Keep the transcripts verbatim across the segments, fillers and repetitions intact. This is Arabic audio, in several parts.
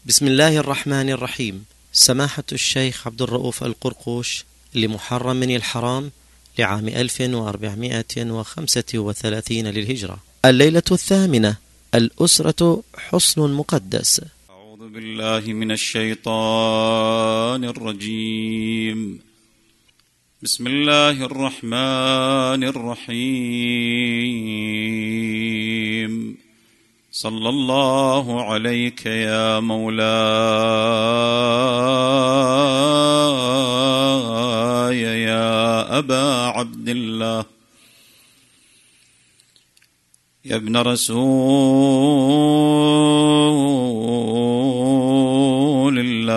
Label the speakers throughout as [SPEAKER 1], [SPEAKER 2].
[SPEAKER 1] بسم الله الرحمن الرحيم. سماحة الشيخ عبد الرؤوف القرقوش لمحرم الحرام لعام ألف وأربعمائة وخمسة وثلاثين للهجرة. الليلة الثامنة، الأسرة حصن مقدس.
[SPEAKER 2] أعوذ بالله من الشيطان الرجيم. بسم الله الرحمن الرحيم. صلى الله عليك يا مولاي يا أبا عبد الله، يا ابن رسول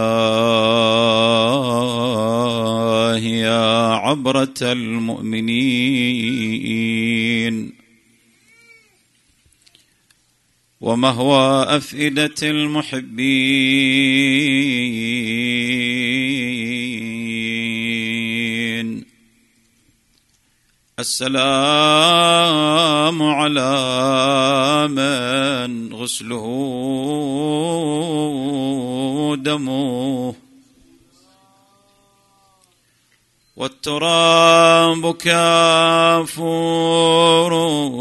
[SPEAKER 2] الله، يا عبرة المؤمنين ومهوى أفئدة المحبين. السلام على من غسله دمه والتراب كافوره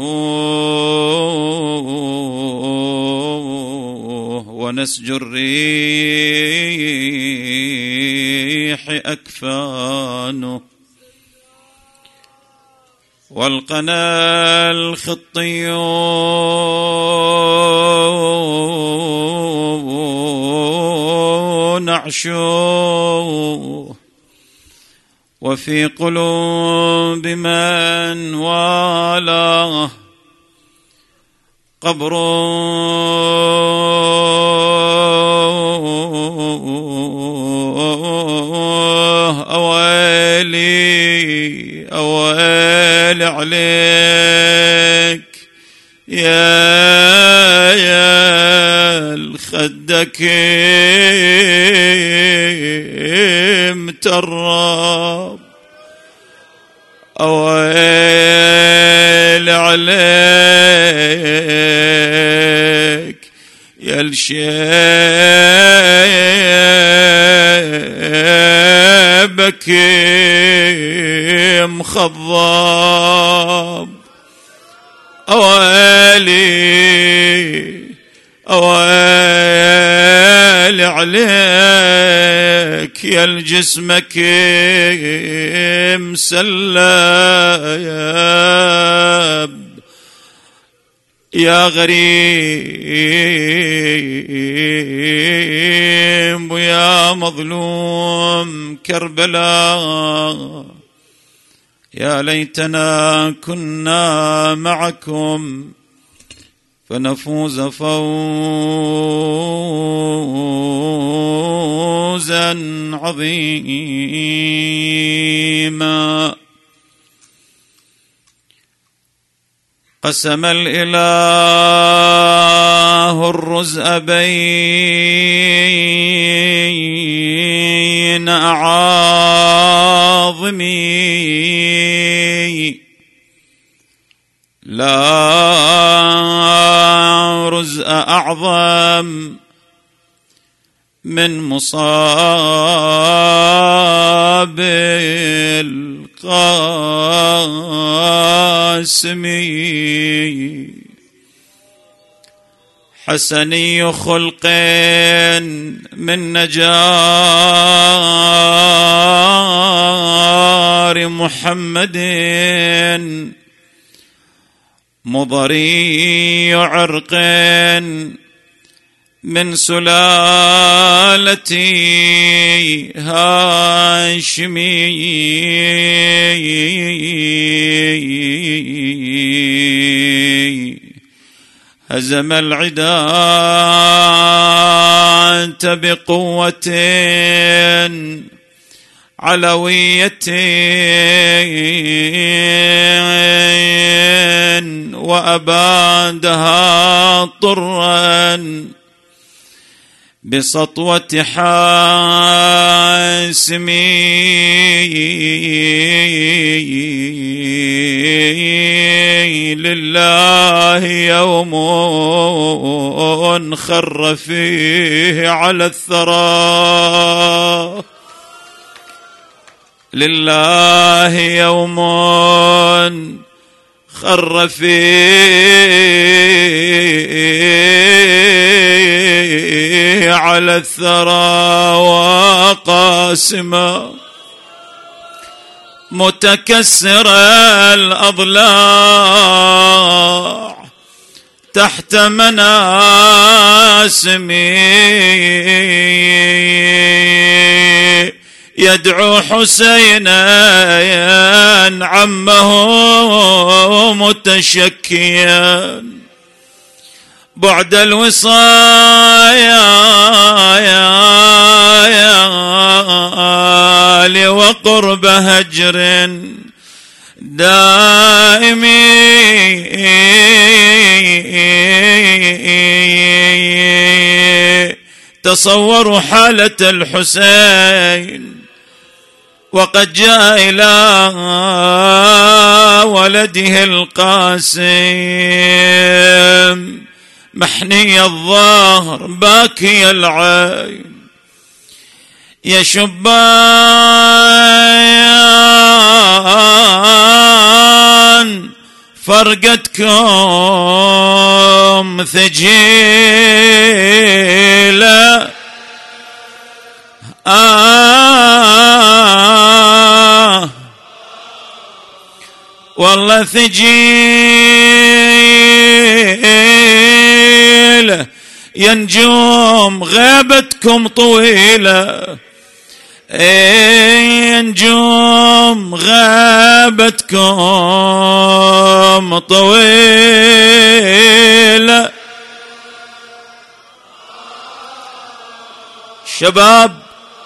[SPEAKER 2] ونسج الريح أكفانه والقنا الخطي نعشه وفي قلوب من والاه قبر أويلي أويلي عليك يا يا الخدك مترب، أويلي عليك يا الشيبك مخضب، أويلي أويلي عليك يا الجسمك مسلب، يا غريب ويا مظلوم كربلاء، يا ليتنا كنا معكم فنفوز فوزا عظيما. قسم الإله الرزء بين أعاظمي، لا رزء أعظم من مصاب القاسم، حسني خلق من نجار محمد، مضري عرق من سلالتي هاشمي، هزم العداة بقوة علوية وأبادها طرا بسطوة حاسمي. لله يوم خر فيه على الثرى. لله يوم خر فيه على الثرى وقاسما متكسر الأضلاع تحت مناسمي يدعو حسينا عمه متشكيا بعد الوصايا وقرب هجر دائمي تصوروا حالة الحسين وقد جاء إلى ولده القاسم محني الظهر باكي العين يا شبان فرقتكم ثجيلة آه والله ثجيلة يا نجوم غيبتكم طويلة يا نجوم غيبتكم طويلة. شباب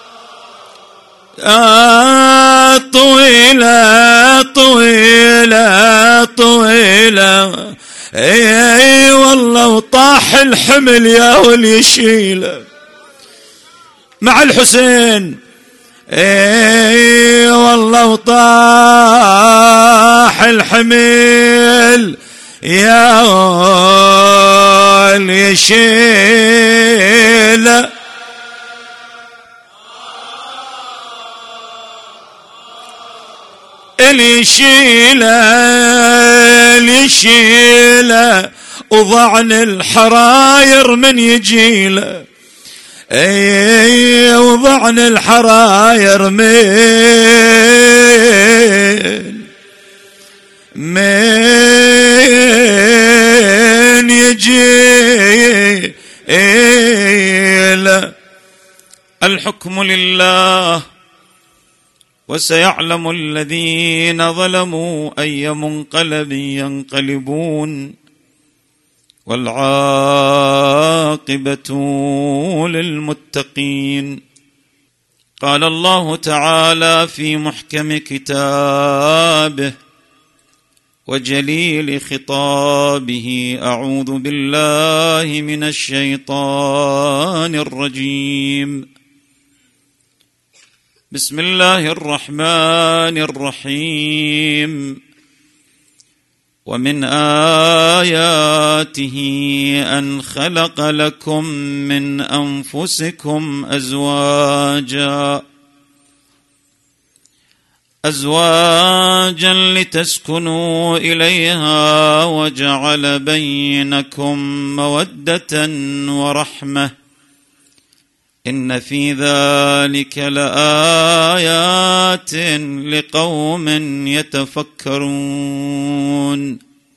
[SPEAKER 2] آه طويلة طويلة طويلة اي والله وطاح الحمل يا ولي يشيله مع الحسين اي والله وطاح الحمل يا ولي يشيله. اللي يشيله اللي يشيله وضعن الحراير من يجيله اي وضعن الحراير من من يجيله. الحكم لله وسيعلم الذين ظلموا أي منقلب ينقلبون والعاقبة للمتقين. قال الله تعالى في محكم كتابه وجليل خطابه أعوذ بالله من الشيطان الرجيم. بسم الله الرحمن الرحيم. ومن آياته أن خلق لكم من أنفسكم أزواجا أزواجا لتسكنوا إليها وجعل بينكم مودة ورحمة إن في ذلك لآيات لقوم يتفكرون.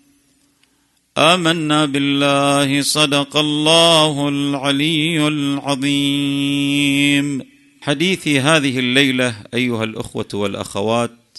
[SPEAKER 2] آمنا بالله صدق الله العلي العظيم. حديثي هذه الليلة أيها الأخوة والأخوات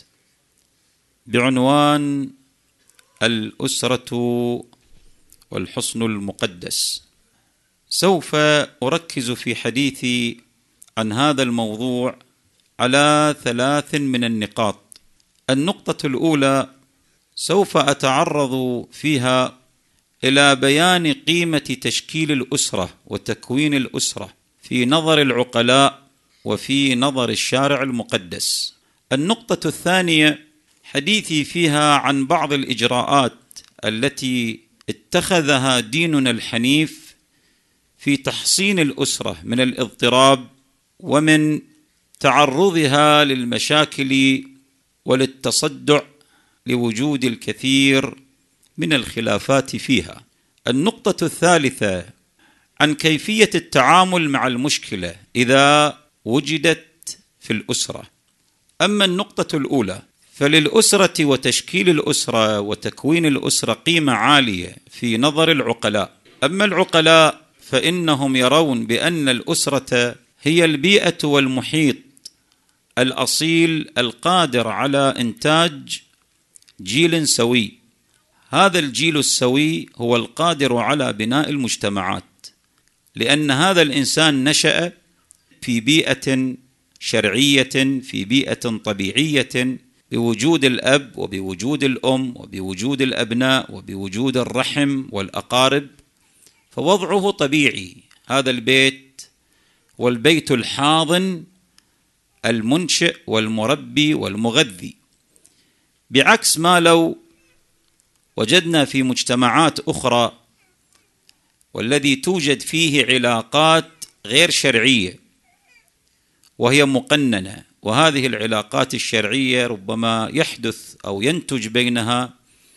[SPEAKER 2] بعنوان الأسرة والحصن المقدس. سوف أركز في حديثي عن هذا الموضوع على ثلاث من النقاط. النقطة الأولى سوف أتعرض فيها إلى بيان قيمة تشكيل الأسرة وتكوين الأسرة في نظر العقلاء وفي نظر الشارع المقدس. النقطة الثانية حديثي فيها عن بعض الإجراءات التي اتخذها ديننا الحنيف في تحصين الأسرة من الاضطراب ومن تعرضها للمشاكل وللتصدع لوجود الكثير من الخلافات فيها. النقطة الثالثة عن كيفية التعامل مع المشكلة إذا وجدت في الأسرة. أما النقطة الأولى فللأسرة وتشكيل الأسرة وتكوين الأسرة قيمة عالية في نظر العقلاء. أما العقلاء فإنهم يرون بأن الأسرة هي البيئة والمحيط الأصيل القادر على إنتاج جيل سوي. هذا الجيل السوي هو القادر على بناء المجتمعات، لأن هذا الإنسان نشأ في بيئة شرعية، في بيئة طبيعية، بوجود الأب وبوجود الأم وبوجود الأبناء وبوجود الرحم والأقارب، فوضعه طبيعي. هذا البيت والبيت الحاضن المنشئ والمربي والمغذي، بعكس ما لو وجدنا في مجتمعات أخرى والذي توجد فيه علاقات غير شرعية وهي مقننة، وهذه العلاقات الشرعية ربما يحدث أو ينتج بينها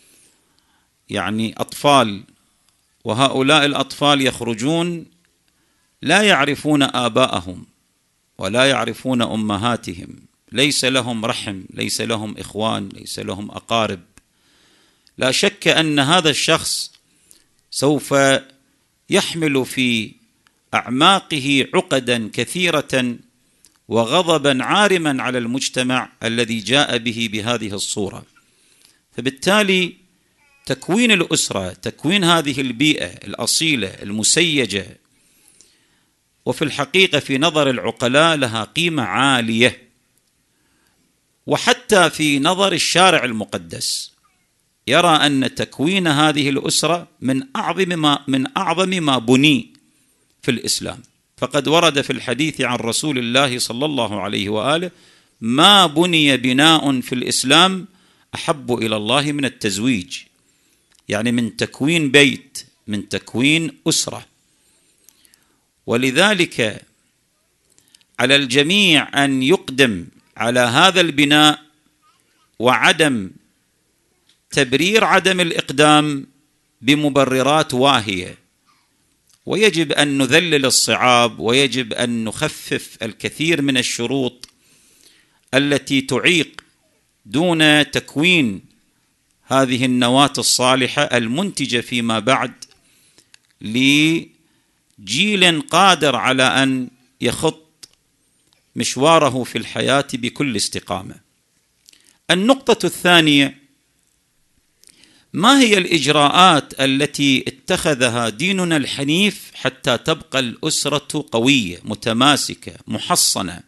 [SPEAKER 2] يعني أطفال، وهؤلاء الأطفال يخرجون لا يعرفون آباءهم ولا يعرفون أمهاتهم، ليس لهم رحم، ليس لهم إخوان، ليس لهم أقارب. لا شك أن هذا الشخص سوف يحمل في أعماقه عقدا كثيرة وغضبا عارما على المجتمع الذي جاء به بهذه الصورة. فبالتالي تكوين الأسرة، تكوين هذه البيئة الأصيلة المسيجة، وفي الحقيقة في نظر العقلاء لها قيمة عالية، وحتى في نظر الشارع المقدس يرى أن تكوين هذه الأسرة من أعظم ما من أعظم ما بني في الإسلام. فقد ورد في الحديث عن رسول الله صلى الله عليه وآله: ما بني بناء في الإسلام أحب إلى الله من التزويج، يعني من تكوين بيت، من تكوين أسرة. ولذلك على الجميع أن يقدم على هذا البناء، وعدم تبرير عدم الإقدام بمبررات واهية، ويجب أن نذلل الصعاب، ويجب أن نخفف الكثير من الشروط التي تعيق دون تكوين هذه النواة الصالحة المنتجة فيما بعد لجيل قادر على أن يخط مشواره في الحياة بكل استقامة. النقطة الثانية: ما هي الإجراءات التي اتخذها ديننا الحنيف حتى تبقى الأسرة قوية متماسكة محصنة؟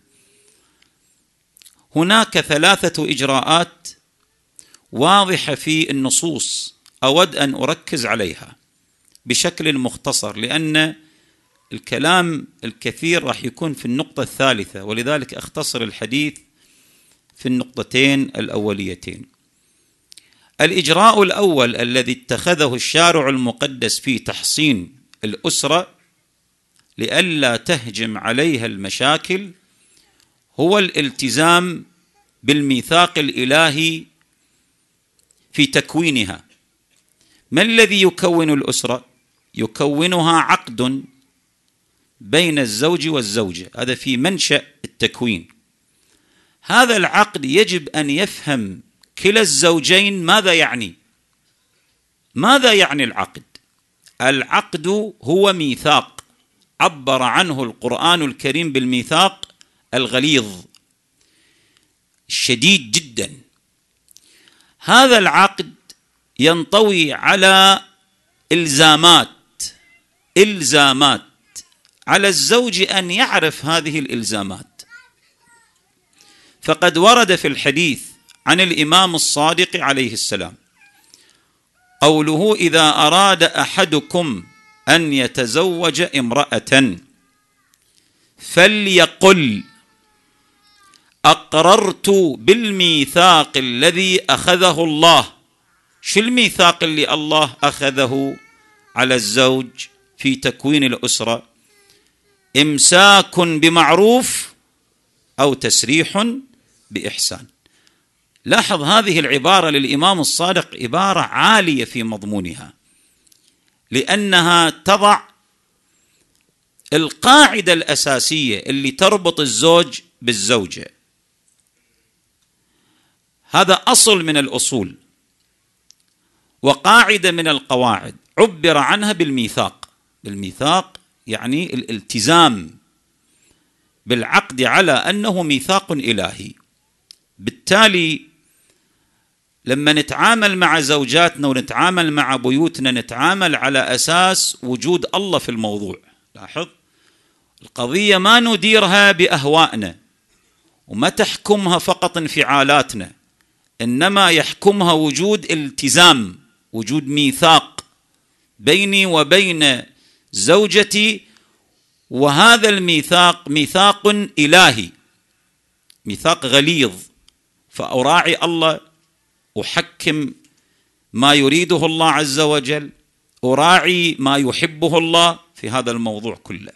[SPEAKER 2] هناك ثلاثة إجراءات واضحة في النصوص أود أن أركز عليها بشكل مختصر، لأن الكلام الكثير راح يكون في النقطة الثالثة، ولذلك أختصر الحديث في النقطتين الأوليتين. الإجراء الأول الذي اتخذه الشارع المقدس في تحصين الأسرة لئلا تهجم عليها المشاكل هو الالتزام بالميثاق الإلهي في تكوينها. ما الذي يكون الأسرة؟ يكونها عقد بين الزوج والزوجة، هذا في منشأ التكوين. هذا العقد يجب أن يفهم كلا الزوجين ماذا يعني. ماذا يعني العقد؟ العقد هو ميثاق عبر عنه القرآن الكريم بالميثاق الغليظ الشديد جدا. هذا العقد ينطوي على إلزامات إلزامات على الزوج أن يعرف هذه الإلزامات. فقد ورد في الحديث عن الإمام الصادق عليه السلام قوله: إذا أراد أحدكم أن يتزوج امرأة فليقل أقررت بالميثاق الذي أخذه الله. شو الميثاق اللي الله أخذه على الزوج في تكوين الأسرة؟ إمساك بمعروف أو تسريح بإحسان. لاحظ هذه العبارة للإمام الصادق عبارة عالية في مضمونها، لأنها تضع القاعدة الأساسية اللي تربط الزوج بالزوجة. هذا أصل من الأصول وقاعدة من القواعد عبر عنها بالميثاق. بالميثاق يعني الالتزام بالعقد على أنه ميثاق إلهي. بالتالي لما نتعامل مع زوجاتنا ونتعامل مع بيوتنا نتعامل على أساس وجود الله في الموضوع. لاحظ القضية ما نديرها بأهوائنا وما تحكمها فقط انفعالاتنا، إنما يحكمها وجود التزام، وجود ميثاق بيني وبين زوجتي، وهذا الميثاق ميثاق إلهي، ميثاق غليظ، فأراعي الله، أحكم ما يريده الله عز وجل، أراعي ما يحبه الله في هذا الموضوع كله.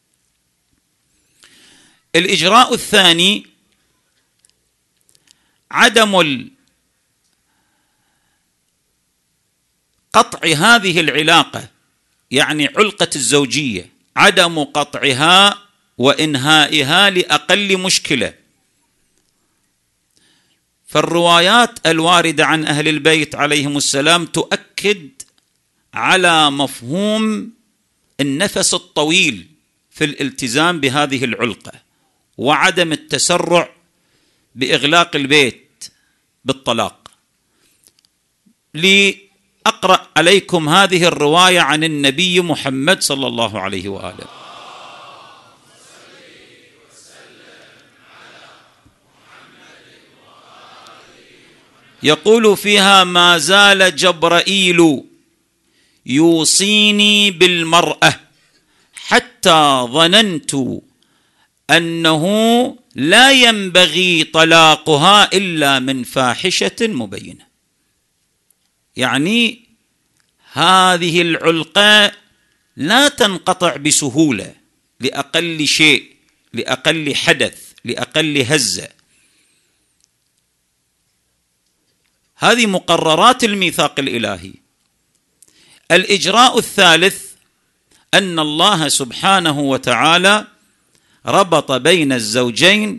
[SPEAKER 2] الإجراء الثاني عدم قطع هذه العلاقة، يعني علقة الزوجية، عدم قطعها وإنهائها لأقل مشكلة. فالروايات الواردة عن أهل البيت عليهم السلام تؤكد على مفهوم النفس الطويل في الالتزام بهذه العلقة وعدم التسرع بإغلاق البيت بالطلاق. لأقرأ عليكم هذه الرواية عن النبي محمد صلى الله عليه وآله. يقول فيها: ما زال جبرائيل يوصيني بالمرأة حتى ظننت أنه لا ينبغي طلاقها إلا من فاحشة مبينة. يعني هذه العلقة لا تنقطع بسهولة لأقل شيء، لأقل حدث، لأقل هزة. هذه مقررات الميثاق الإلهي. الإجراء الثالث أن الله سبحانه وتعالى ربط بين الزوجين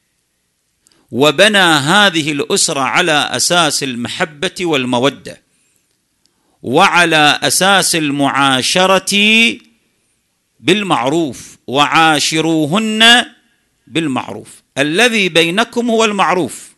[SPEAKER 2] وبنى هذه الأسرة على أساس المحبة والمودة وعلى أساس المعاشرة بالمعروف، وعاشروهن بالمعروف. الذي بينكم هو المعروف،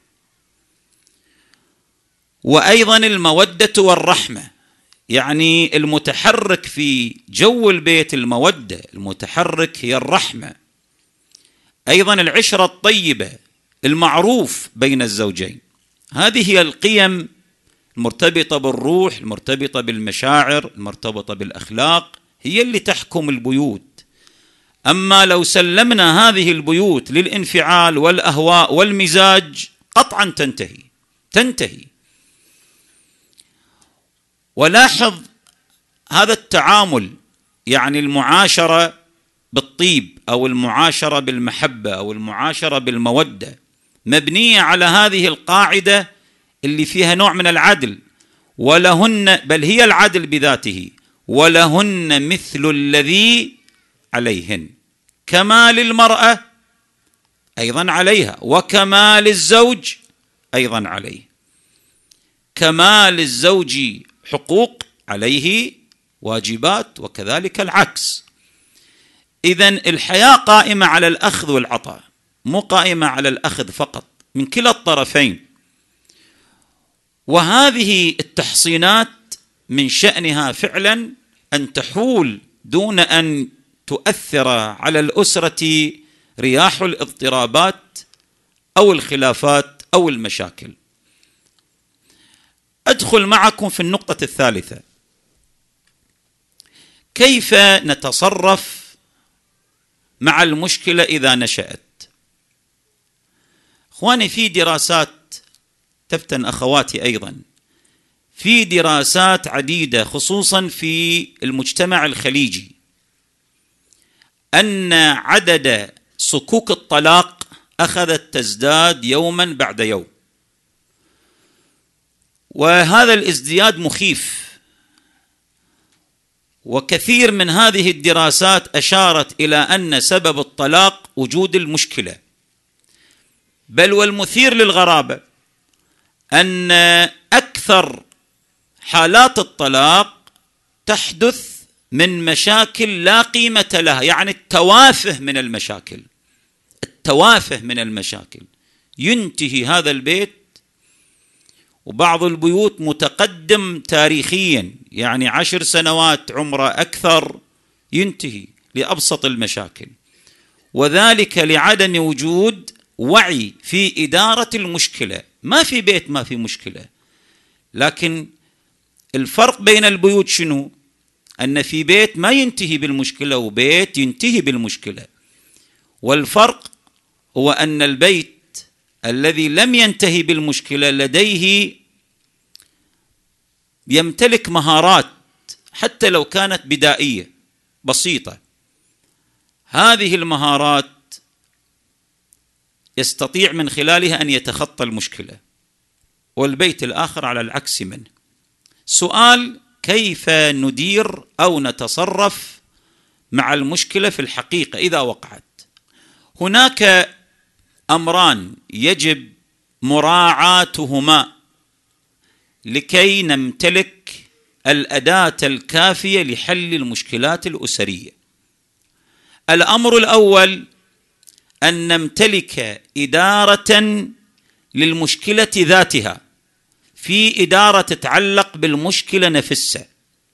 [SPEAKER 2] وأيضا المودة والرحمة، يعني المتحرك في جو البيت المودة، المتحرك هي الرحمة. أيضا العشرة الطيبة، المعروف بين الزوجين. هذه هي القيم المرتبطة بالروح، المرتبطة بالمشاعر، المرتبطة بالأخلاق، هي اللي تحكم البيوت. أما لو سلمنا هذه البيوت للانفعال والأهواء والمزاج قطعا تنتهي تنتهي ولاحظ هذا التعامل، يعني المعاشرة بالطيب أو المعاشرة بالمحبة أو المعاشرة بالمودة مبنية على هذه القاعدة اللي فيها نوع من العدل. ولهن، بل هي العدل بذاته، ولهن مثل الذي عليهن، كما للمرأة أيضا عليها، وكما للزوج أيضا عليه. كما للزوج حقوق عليه واجبات، وكذلك العكس. إذن الحياة قائمة على الأخذ والعطاء، مو قائمة على الأخذ فقط من كلا الطرفين. وهذه التحصينات من شأنها فعلا أن تحول دون أن تؤثر على الأسرة رياح الاضطرابات أو الخلافات أو المشاكل. أدخل معكم في النقطة الثالثة: كيف نتصرف مع المشكلة إذا نشأت؟ أخواني، في دراسات تفتن أخواتي أيضا، في دراسات عديدة خصوصا في المجتمع الخليجي أن عدد صكوك الطلاق أخذت تزداد يوما بعد يوم، وهذا الازدياد مخيف. وكثير من هذه الدراسات أشارت إلى أن سبب الطلاق وجود المشكلة، بل والمثير للغرابة أن أكثر حالات الطلاق تحدث من مشاكل لا قيمة لها، يعني التوافه من المشاكل التوافه من المشاكل ينتهي هذا البيت، وبعض البيوت متقدم تاريخيا، يعني عشر سنوات عمره أكثر، ينتهي لأبسط المشاكل، وذلك لعدم وجود وعي في إدارة المشكلة. ما في بيت ما في مشكلة، لكن الفرق بين البيوت شنو؟ أن في بيت ما ينتهي بالمشكلة وبيت ينتهي بالمشكلة، والفرق هو أن البيت الذي لم ينتهي بالمشكلة لديه يمتلك مهارات حتى لو كانت بدائية بسيطة، هذه المهارات يستطيع من خلالها أن يتخطى المشكلة، والبيت الآخر على العكس منه. سؤال: كيف ندير أو نتصرف مع المشكلة في الحقيقة إذا وقعت؟ هناك أمران يجب مراعاتهما لكي نمتلك الأداة الكافية لحل المشكلات الأسرية. الأمر الأول أن نمتلك إدارة للمشكلة ذاتها، في إدارة تتعلق بالمشكلة نفسها،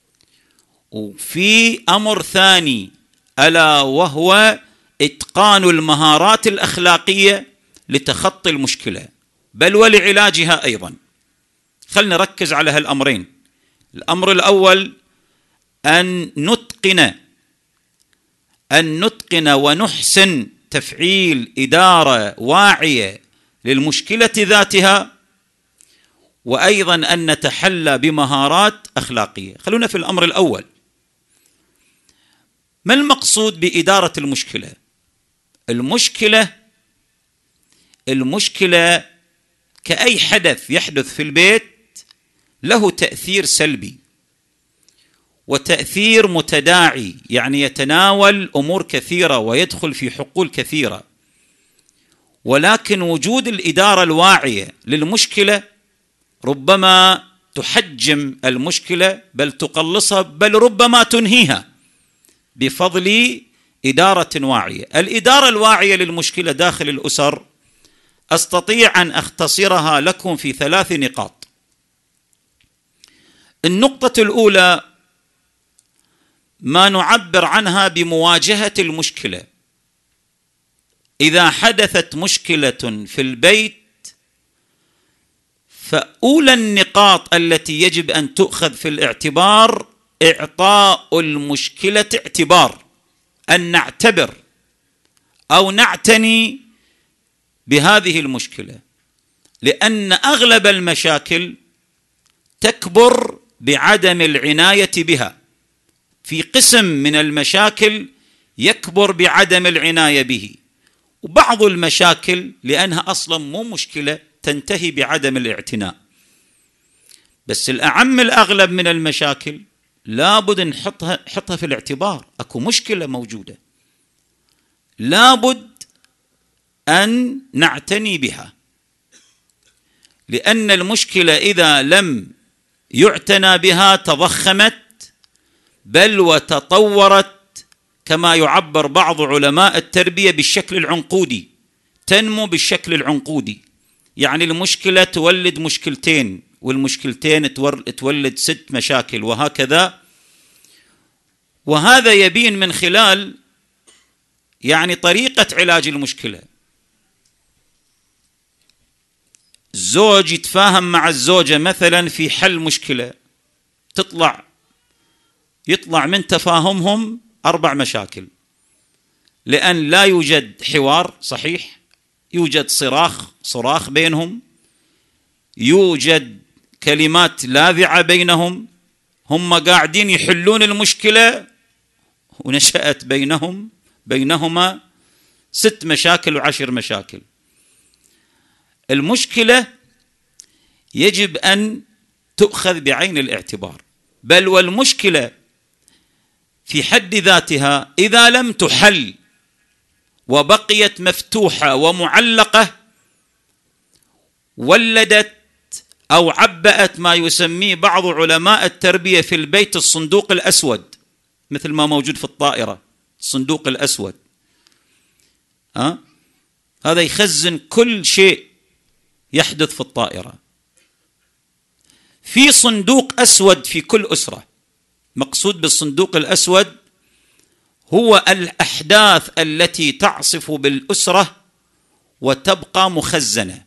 [SPEAKER 2] وفي أمر ثاني ألا وهو إتقان المهارات الأخلاقية لتخطي المشكلة بل ولعلاجها أيضا. خلنا نركز على هالأمرين. الأمر الأول أن نتقن أن نتقن ونحسن تفعيل إدارة واعية للمشكلة ذاتها، وأيضا أن نتحلى بمهارات أخلاقية. خلونا في الأمر الأول. ما المقصود بإدارة المشكلة؟ المشكلة المشكلة كأي حدث يحدث في البيت له تأثير سلبي وتأثير متداعي، يعني يتناول أمور كثيرة ويدخل في حقول كثيرة، ولكن وجود الإدارة الواعية للمشكلة ربما تحجم المشكلة بل تقلصها، بل ربما تنهيها بفضل إدارة واعية. الإدارة الواعية للمشكلة داخل الأسر أستطيع أن أختصرها لكم في ثلاث نقاط. النقطة الأولى ما نعبر عنها بمواجهة المشكلة. إذا حدثت مشكلة في البيت، فأولى النقاط التي يجب أن تؤخذ في الاعتبار إعطاء المشكلة اعتبار، أن نعتبر أو نعتني بهذه المشكلة، لأن أغلب المشاكل تكبر بعدم العناية بها. في قسم من المشاكل يكبر بعدم العناية به، وبعض المشاكل لأنها أصلا مو مشكلة تنتهي بعدم الاعتناء. بس الأعم الأغلب من المشاكل لابد نحطها نحطها في الاعتبار. أكو مشكلة موجودة لابد أن نعتني بها، لأن المشكلة إذا لم يعتنى بها تضخمت بل وتطورت، كما يعبر بعض علماء التربية بالشكل العنقودي، تنمو بالشكل العنقودي. يعني المشكلة تولد مشكلتين، والمشكلتين تولد ست مشاكل، وهكذا. وهذا يبين من خلال يعني طريقة علاج المشكلة. الزوج يتفاهم مع الزوجة مثلا في حل مشكلة، تطلع يطلع من تفاهمهم أربع مشاكل، لأن لا يوجد حوار صحيح، يوجد صراخ صراخ بينهم، يوجد كلمات لاذعة بينهم، هم قاعدين يحلون المشكلة ونشأت بينهم بينهما ست مشاكل وعشر مشاكل. المشكلة يجب أن تؤخذ بعين الاعتبار، بل والمشكلة في حد ذاتها إذا لم تحل وبقيت مفتوحة ومعلقة ولدت أو عبأت ما يسميه بعض علماء التربية في البيت الصندوق الأسود، مثل ما موجود في الطائرة الصندوق الأسود. ها؟ هذا يخزن كل شيء يحدث في الطائرة. في صندوق أسود في كل أسرة. مقصود بالصندوق الأسود هو الأحداث التي تعصف بالأسرة وتبقى مخزنة.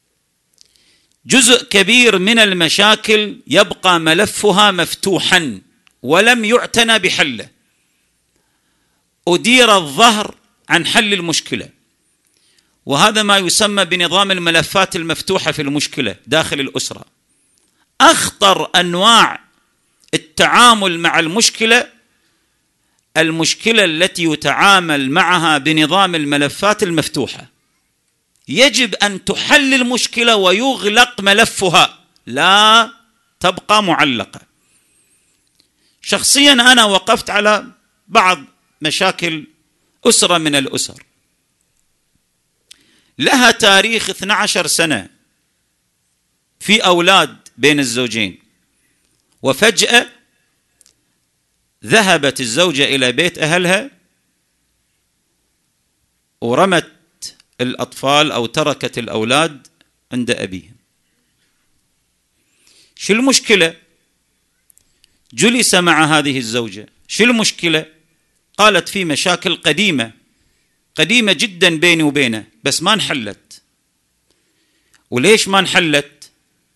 [SPEAKER 2] جزء كبير من المشاكل يبقى ملفها مفتوحا ولم يعتنى بحله. أدير الظهر عن حل المشكلة، وهذا ما يسمى بنظام الملفات المفتوحة في المشكلة داخل الأسرة. أخطر أنواع التعامل مع المشكلة المشكلة التي يتعامل معها بنظام الملفات المفتوحة. يجب أن تحل المشكلة ويغلق ملفها، لا تبقى معلقة. شخصيا أنا وقفت على بعض مشاكل أسرة من الأسر لها تاريخ اثنتي عشرة سنة، في أولاد بين الزوجين، وفجأة ذهبت الزوجة إلى بيت أهلها ورمت الأطفال أو تركت الأولاد عند أبيهم. شو المشكلة؟ جلس مع هذه الزوجة، شو المشكلة؟ قالت في مشاكل قديمة قديمة جدا بيني وبينه بس ما انحلت. وليش ما انحلت؟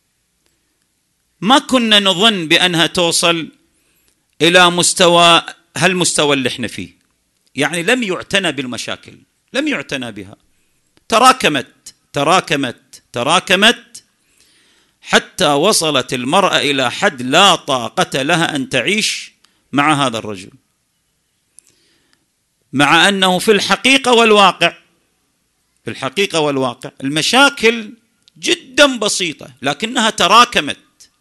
[SPEAKER 2] ما كنا نظن بأنها توصل إلى مستوى هالمستوى اللي احنا فيه. يعني لم يعتنى بالمشاكل، لم يعتنى بها، تراكمت تراكمت تراكمت حتى وصلت المرأة إلى حد لا طاقة لها أن تعيش مع هذا الرجل، مع أنه في الحقيقة والواقع في الحقيقة والواقع المشاكل جدا بسيطة لكنها تراكمت،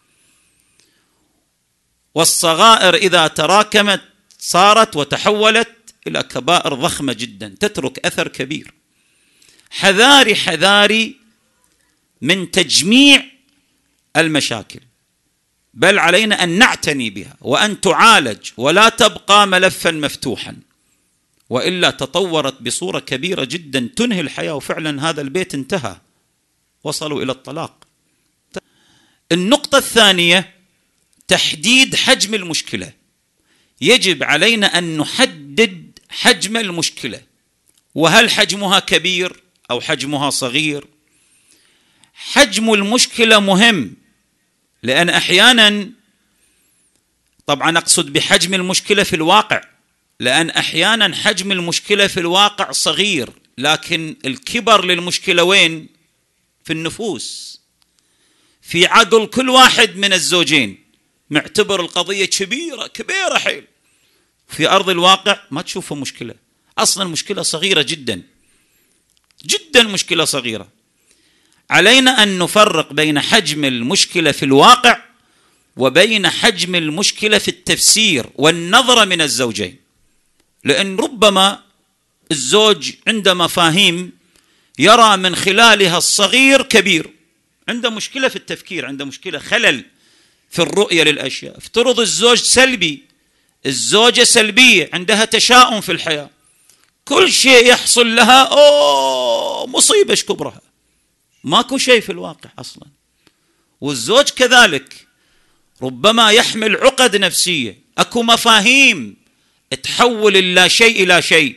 [SPEAKER 2] والصغائر إذا تراكمت صارت وتحولت إلى كبائر ضخمة جدا تترك أثر كبير. حذاري حذاري من تجميع المشاكل، بل علينا أن نعتني بها وأن تعالج ولا تبقى ملفا مفتوحا، وإلا تطورت بصورة كبيرة جدا تنهي الحياة. وفعلا هذا البيت انتهى، وصلوا إلى الطلاق. النقطة الثانية تحديد حجم المشكلة. يجب علينا أن نحدد حجم المشكلة، وهل حجمها كبير أو حجمها صغير. حجم المشكلة مهم، لأن أحيانا، طبعا أقصد بحجم المشكلة في الواقع، لأن أحيانا حجم المشكلة في الواقع صغير لكن الكبر للمشكلة وين؟ في النفوس، في عقل كل واحد من الزوجين معتبر القضية كبيرة كبيرة حيل، في أرض الواقع ما تشوفه مشكلة، أصلا مشكلة صغيرة جدا جدا، مشكلة صغيرة. علينا أن نفرق بين حجم المشكلة في الواقع وبين حجم المشكلة في التفسير والنظرة من الزوجين، لأن ربما الزوج عنده مفاهيم يرى من خلالها الصغير كبير، عنده مشكلة في التفكير، عنده مشكلة خلل في الرؤية للأشياء. افترض الزوج سلبي، الزوجة سلبية، عندها تشاؤم في الحياة، كل شيء يحصل لها أوه مصيبة كبرها، ماكو شيء في الواقع أصلا. والزوج كذلك ربما يحمل عقد نفسية، أكو مفاهيم تحول اللا شيء إلى شيء.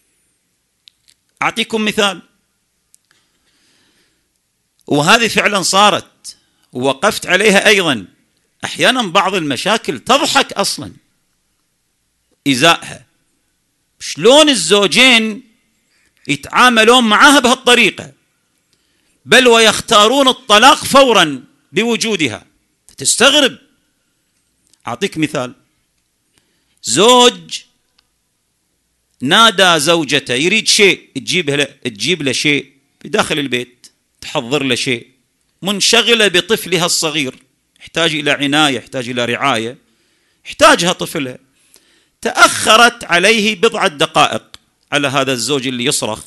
[SPEAKER 2] أعطيكم مثال، وهذه فعلا صارت ووقفت عليها أيضا. أحيانا بعض المشاكل تضحك أصلا إزاءها، شلون الزوجين يتعاملون معها بهالطريقة، بل ويختارون الطلاق فورا بوجودها، تستغرب. أعطيك مثال، زوج نادى زوجته يريد شيء تجيب له تجيب له شيء في داخل البيت، تحضر له شيء، منشغلة بطفلها الصغير، يحتاج إلى عناية، يحتاج إلى رعاية، يحتاجها طفلها، تأخرت عليه بضعة دقائق على هذا الزوج اللي يصرخ،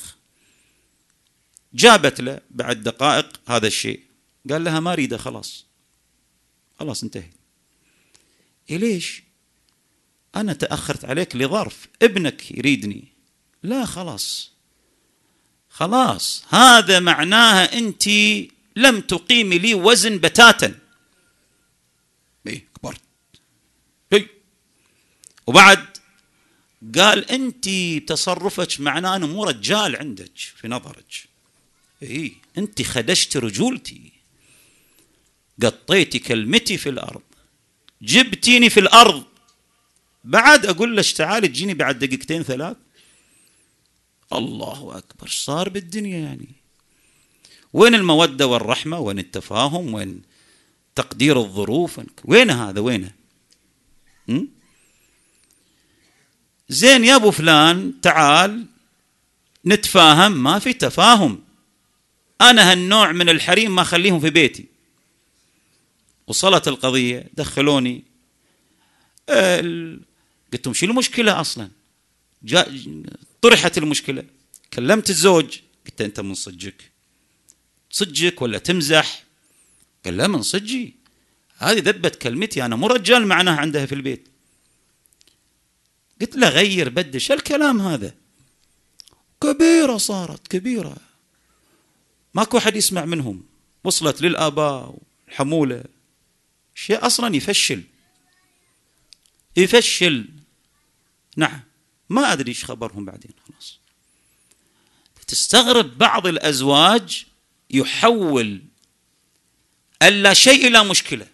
[SPEAKER 2] جابت له بعد دقائق هذا الشيء، قال لها ما أريده، خلاص خلاص انتهي. إيه ليش؟ أنا تأخرت عليك لظرف، ابنك يريدني. لا خلاص خلاص، هذا معناها أنت لم تقيمي لي وزن بتاتا. إيه كبرت. إيه. وبعد قال أنت تصرفك معناه أنا مو رجال عندك في نظرك. إيه أنت خدشت رجولتي، قطيتي كلمتي في الأرض، جبتيني في الأرض، بعد أقول لك تعالي تجيني بعد دقيقتين ثلاث. الله أكبر، صار بالدنيا يعني؟ وين المودة والرحمة؟ وين التفاهم؟ وين تقدير الظروف؟ وين هذا؟ وينه؟ زين يا أبو فلان تعال نتفاهم. ما في تفاهم. أنا هالنوع من الحريم ما خليهم في بيتي. وصلت القضية، دخلوني، قلت لهم شو المشكلة أصلا؟ جاء طرحت المشكلة، كلمت الزوج، قلت أنت من صدقك صدقك ولا تمزح؟ قال لا من صدقي، هذه ذبت كلمتي، أنا مو رجال معناها عندها في البيت. قلت له غير بدش الكلام هذا، كبيرة صارت كبيرة، ماكو أحد يسمع منهم، وصلت للآباء والحمولة، شيء أصلا يفشل يفشل. نعم ما أدري إيش خبرهم بعدين. خلاص تستغرب بعض الأزواج يحول اللا شيء إلى مشكلة،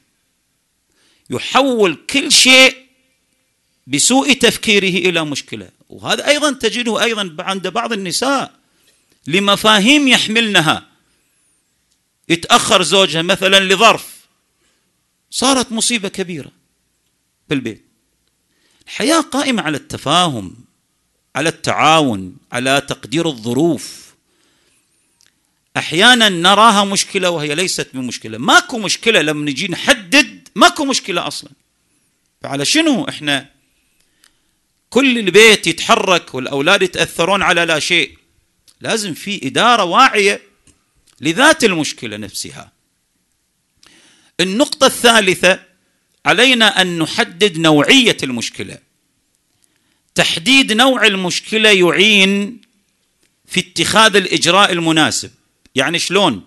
[SPEAKER 2] يحول كل شيء بسوء تفكيره إلى مشكلة. وهذا أيضا تجده أيضا عند بعض النساء لمفاهيم يحملنها، يتأخر زوجها مثلا لظرف، صارت مصيبة كبيرة في البيت. الحياة قائمة على التفاهم، على التعاون، على تقدير الظروف. أحيانا نراها مشكلة وهي ليست بمشكلة. ماكو مشكلة لما نجي نحدد، ماكو مشكلة أصلا. فعلى شنو إحنا كل البيت يتحرك والأولاد يتأثرون على لا شيء؟ لازم في إدارة واعية لذات المشكلة نفسها. النقطة الثالثة، علينا أن نحدد نوعية المشكلة. تحديد نوع المشكلة يعين في اتخاذ الإجراء المناسب. يعني شلون؟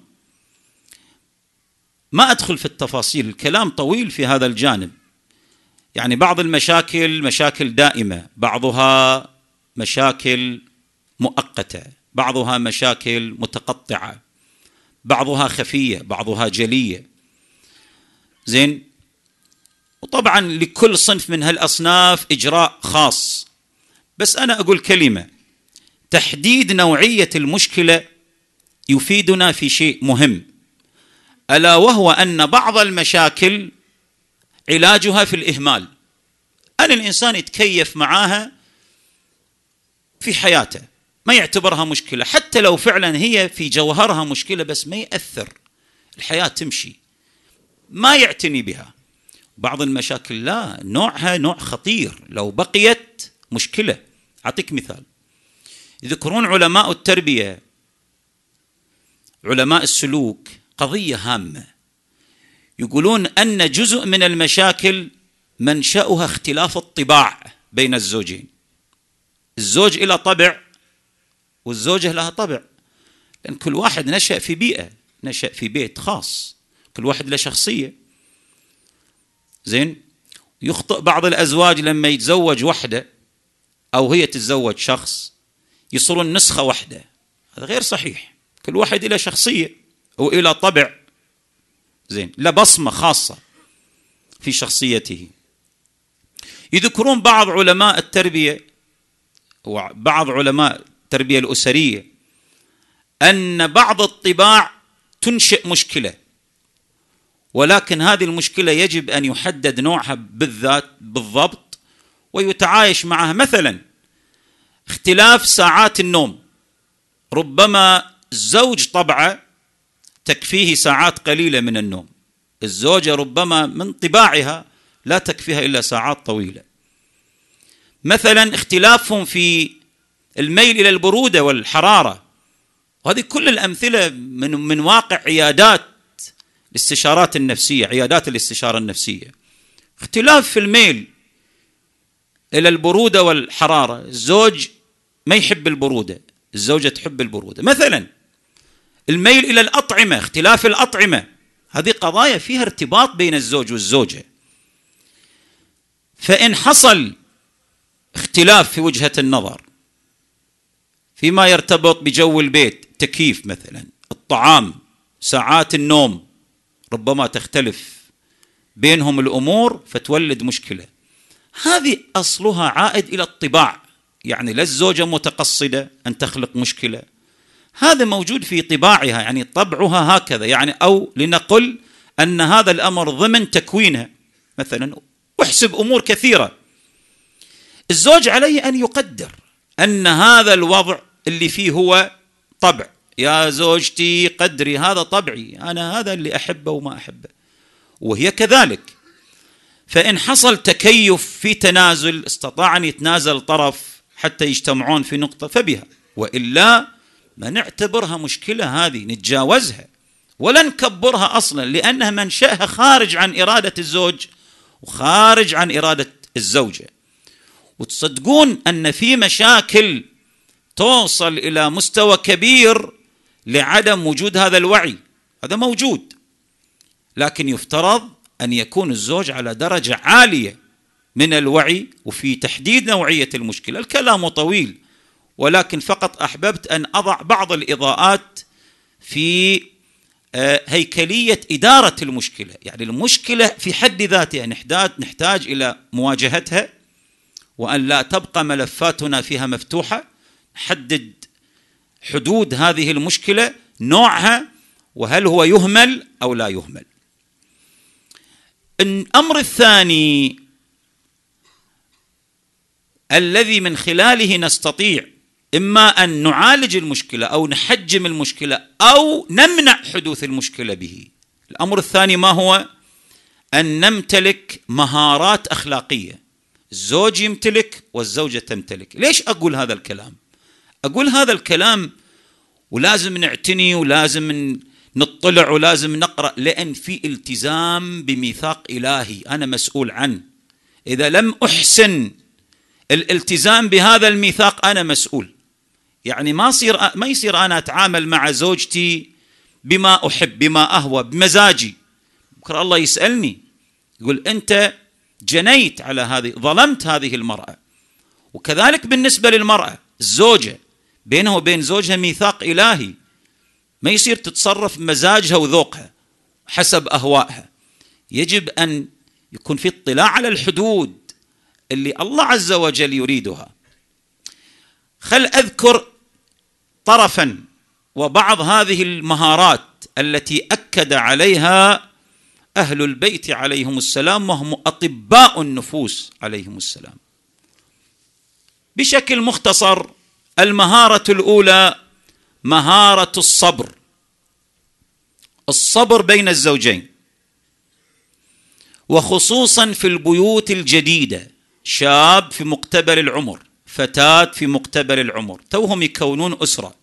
[SPEAKER 2] ما أدخل في التفاصيل، الكلام طويل في هذا الجانب. يعني بعض المشاكل مشاكل دائمة، بعضها مشاكل مؤقتة، بعضها مشاكل متقطعة، بعضها خفية، بعضها جلية. زين؟ وطبعا لكل صنف من هالأصناف إجراء خاص. بس أنا أقول كلمة، تحديد نوعية المشكلة يفيدنا في شيء مهم، ألا وهو أن بعض المشاكل علاجها في الإهمال. أن الإنسان يتكيف معاها في حياته، ما يعتبرها مشكلة، حتى لو فعلا هي في جوهرها مشكلة، بس ما يأثر، الحياة تمشي، ما يعتني بها. بعض المشاكل لا، نوعها نوع خطير، لو بقيت مشكلة. أعطيك مثال، يذكرون علماء التربية، علماء السلوك، قضية هامة، يقولون أن جزء من المشاكل منشأها اختلاف الطباع بين الزوجين. الزوج له طبع والزوجة لها طبع، لأن كل واحد نشأ في بيئة، نشأ في بيت خاص، كل واحد له شخصية. زين؟ يخطئ بعض الأزواج لما يتزوج وحدة أو هي تتزوج شخص يصيرون نسخة واحدة، هذا غير صحيح. كل واحد له شخصية وإلى طبع، زين، له بصمة خاصة في شخصيته. يذكرون بعض علماء التربية وبعض علماء التربية الأسرية أن بعض الطباع تنشئ مشكلة، ولكن هذه المشكلة يجب أن يحدد نوعها بالذات بالضبط ويتعايش معها. مثلا اختلاف ساعات النوم، ربما الزوج طبعه تكفيه ساعات قليلة من النوم، الزوجة ربما من طباعها لا تكفيها إلا ساعات طويلة. مثلا اختلافهم في الميل إلى البرودة والحرارة، وهذه كل الأمثلة من من واقع عيادات الاستشارات النفسية، عيادات الاستشارة النفسية. اختلاف في الميل إلى البرودة والحرارة، الزوج ما يحب البرودة، الزوجة تحب البرودة. مثلا الميل إلى الأطعمة، اختلاف الأطعمة، هذه قضايا فيها ارتباط بين الزوج والزوجة. فإن حصل اختلاف في وجهة النظر فيما يرتبط بجو البيت، تكييف مثلا، الطعام، ساعات النوم، ربما تختلف بينهم الأمور فتولد مشكلة. هذه أصلها عائد إلى الطباع، يعني لا الزوجة متقصدة أن تخلق مشكلة، هذا موجود في طباعها، يعني طبعها هكذا، يعني أو لنقل أن هذا الأمر ضمن تكوينها مثلا. واحسب أمور كثيرة. الزوج عليه أن يقدر أن هذا الوضع اللي فيه هو طبع، يا زوجتي قدري هذا طبعي، أنا هذا اللي أحبه وما أحبه، وهي كذلك. فإن حصل تكيف في تنازل، استطاع أن يتنازل طرف حتى يجتمعون في نقطة فبها، وإلا ما نعتبرها مشكلة، هذه نتجاوزها ولا نكبرها أصلا، لأنها منشأها خارج عن إرادة الزوج وخارج عن إرادة الزوجة. وتصدقون أن في مشاكل توصل إلى مستوى كبير لعدم وجود هذا الوعي، هذا موجود، لكن يفترض أن يكون الزوج على درجة عالية من الوعي وفي تحديد نوعية المشكلة. الكلام طويل، ولكن فقط أحببت أن أضع بعض الإضاءات في هيكلية إدارة المشكلة. يعني المشكلة في حد ذاتها نحتاج, نحتاج إلى مواجهتها، وأن لا تبقى ملفاتنا فيها مفتوحة، نحدد حدود هذه المشكلة، نوعها، وهل هو يهمل أو لا يهمل. الأمر الثاني الذي من خلاله نستطيع إما أن نعالج المشكلة أو نحجم المشكلة أو نمنع حدوث المشكلة به، الأمر الثاني ما هو؟ أن نمتلك مهارات أخلاقية. الزوج يمتلك والزوجة تمتلك. ليش أقول هذا الكلام؟ أقول هذا الكلام ولازم نعتني ولازم نطلع ولازم نقرأ، لأن في التزام بميثاق إلهي أنا مسؤول عنه. إذا لم أحسن الالتزام بهذا الميثاق أنا مسؤول. يعني ما يصير ما يصير أنا أتعامل مع زوجتي بما أحب، بما أهوى، بمزاجي. بكرة الله يسألني يقول أنت جنيت على هذه، ظلمت هذه المرأة. وكذلك بالنسبة للمرأة الزوجة، بينها وبين زوجها ميثاق إلهي، ما يصير تتصرف بمزاجها وذوقها حسب أهوائها. يجب أن يكون في اطلاع على الحدود اللي الله عز وجل يريدها. خل أذكر طرفا وبعض هذه المهارات التي أكد عليها أهل البيت عليهم السلام، وهم أطباء النفوس عليهم السلام. بشكل مختصر، المهارة الأولى مهارة الصبر، الصبر بين الزوجين، وخصوصا في البيوت الجديدة. شاب في مقتبل العمر، فتاة في مقتبل العمر، توهم يكونون أسرة،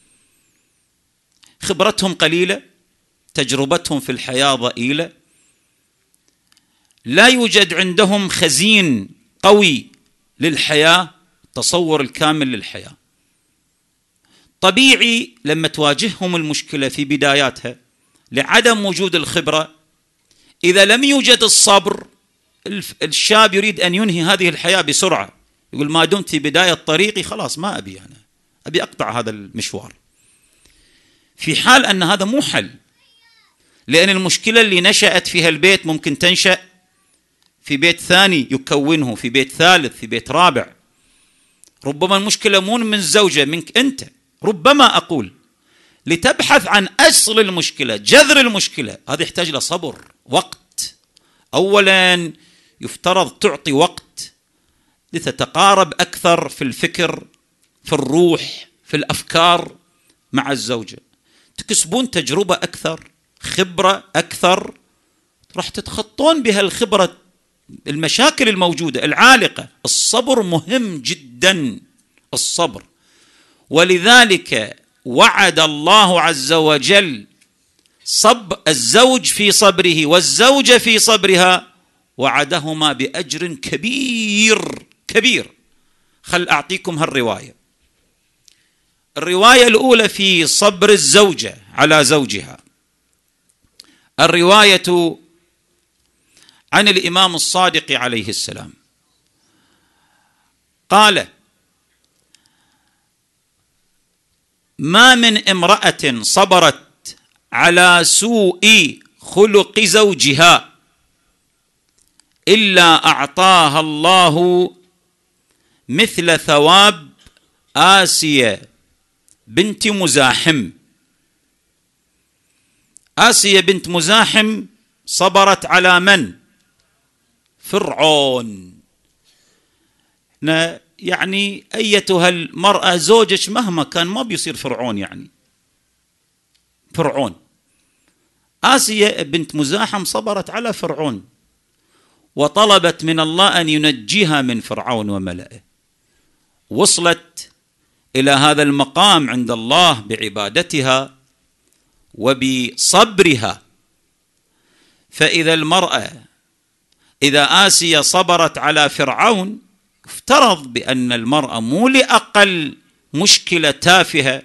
[SPEAKER 2] خبرتهم قليلة، تجربتهم في الحياة ضئيلة، لا يوجد عندهم خزين قوي للحياة، تصور الكامل للحياة. طبيعي لما تواجههم المشكلة في بداياتها لعدم وجود الخبرة، إذا لم يوجد الصبر، الشاب يريد أن ينهي هذه الحياة بسرعة، يقول ما دمت في بداية طريقي خلاص ما أبي، أنا أبي أقطع هذا المشوار. في حال أن هذا مو حل، لأن المشكلة اللي نشأت فيها البيت ممكن تنشأ في بيت ثاني يكونه، في بيت ثالث، في بيت رابع. ربما المشكلة مو من الزوجة، منك أنت. ربما أقول لتبحث عن أصل المشكلة، جذر المشكلة، هذا يحتاج لصبر، وقت. أولا يفترض تعطي وقت لتتقارب أكثر في الفكر في الروح، في الأفكار مع الزوجة، تكسبون تجربة أكثر، خبرة أكثر، راح تتخطون بها الخبرة المشاكل الموجودة العالقة. الصبر مهم جدا، الصبر. ولذلك وعد الله عز وجل صب الزوج في صبره والزوجة في صبرها، وعدهما بأجر كبير كبير. خل أعطيكم هالرواية. الرواية الأولى في صبر الزوجة على زوجها، الرواية عن الإمام الصادق عليه السلام قال: ما من امرأة صبرت على سوء خلق زوجها إلا أعطاها الله مثل ثواب آسيا بنت مزاحم. آسيا بنت مزاحم صبرت على من؟ فرعون. يعني أيتها المرأة زوجك مهما كان ما بيصير فرعون، يعني فرعون. آسيا بنت مزاحم صبرت على فرعون وطلبت من الله أن ينجيها من فرعون وملئه، وصلت إلى هذا المقام عند الله بعبادتها وبصبرها. فإذا المرأة إذا آسيا صبرت على فرعون، افترض بأن المرأة مو لأقل مشكلة تافهة